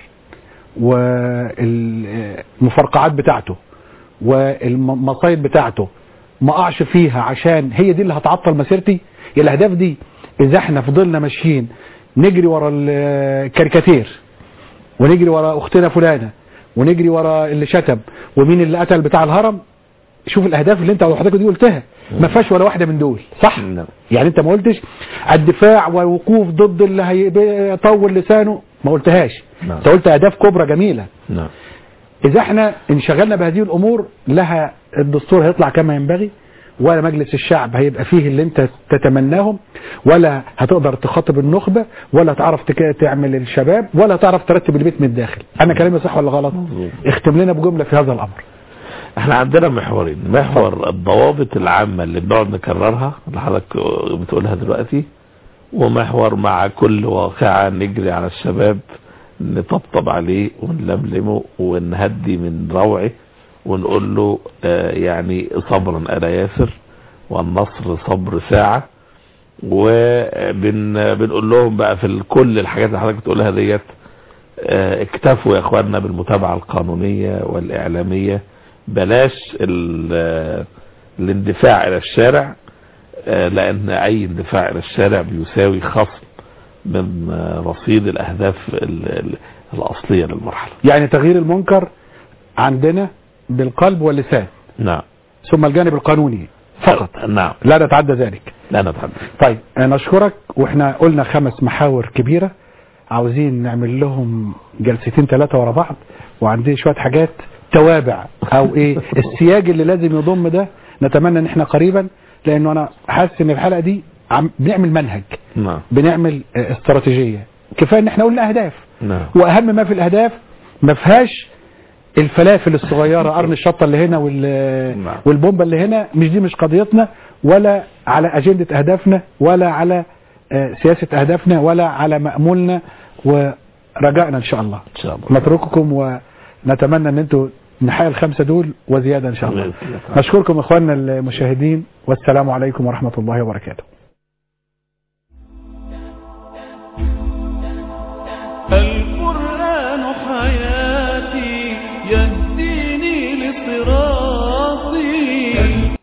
والمفرقعات بتاعته والمصايد بتاعته ما اقعش فيها، عشان هي دي اللي هتعطل مسيرتي؟ الاهداف دي اذا احنا فضلنا ماشيين نجري ورا الكاريكاتير ونجري ورا اختنا فلانه، ونجري ورا اللي شتم، ومين اللي قتل بتاع الهرم. شوف الاهداف اللي انت وحضرتك دي قلتها ما فيهاش ولا واحده من دول، صح؟ نعم. يعني انت ما قلتش الدفاع والوقوف ضد اللي هيطول لسانه، ما قلتهاش. نعم. انت قلت اهداف كبرى جميله. نعم. اذا احنا انشغلنا بهذه الامور لها الدستور هيطلع كما ينبغي، ولا مجلس الشعب هيبقى فيه اللي انت تتمناهم، ولا هتقدر تخاطب النخبه، ولا تعرف تك... تعمل الشباب، ولا تعرف ترتب البيت من الداخل. انا كلامي صح ولا غلط؟ اختم لنا بجمله في هذا الامر. احنا عندنا محورين، محور الضوابط العامة اللي بنقعد نكررها اللي حضرتك بتقولها دلوقتي، ومحور مع كل واقعة نجري على الشباب نطبطب عليه ونلملمه ونهدي من روعه ونقول له اه يعني صبرا ألا ياسر، والنصر صبر ساعة. وبنقول لهم بقى في كل الحاجات اللي حضرتك بتقولها ديت اه اكتفوا يا اخواننا بالمتابعة القانونية والإعلامية، بلاش الاندفاع الى الشارع، لان اي اندفاع الى الشارع بيساوي خصم من رصيد الاهداف الاصلية للمرحلة. يعني تغيير المنكر عندنا بالقلب واللسان. نعم. ثم الجانب القانوني فقط. نعم. لا نتعدى ذلك. لا نتعدى. طيب نشكرك، واحنا قلنا خمس محاور كبيرة عاوزين نعمل لهم جلستين ثلاثة ورا بعض، وعندي شوية حاجات توابع او ايه السياج اللي لازم يضم ده. نتمنى ان احنا قريبا، لانه انا حاسس ان الحلقه دي عم بنعمل منهج. نعم. بنعمل استراتيجيه. كفايه ان احنا قلنا اهداف. نعم. واهم ما في الاهداف ما فيهاش الفلافل الصغيره قرن الشطه اللي هنا وال نعم. والبومبه اللي هنا. مش دي مش قضيتنا، ولا على اجنده اهدافنا، ولا على سياسه اهدافنا، ولا على مامولنا ورجائنا ان شاء الله. ان شاء الله نترككم ونتمنى ان انتوا نحقق الخمسة دول وزيادة إن شاء الله. نشكركم إخواننا المشاهدين، والسلام عليكم ورحمة الله وبركاته.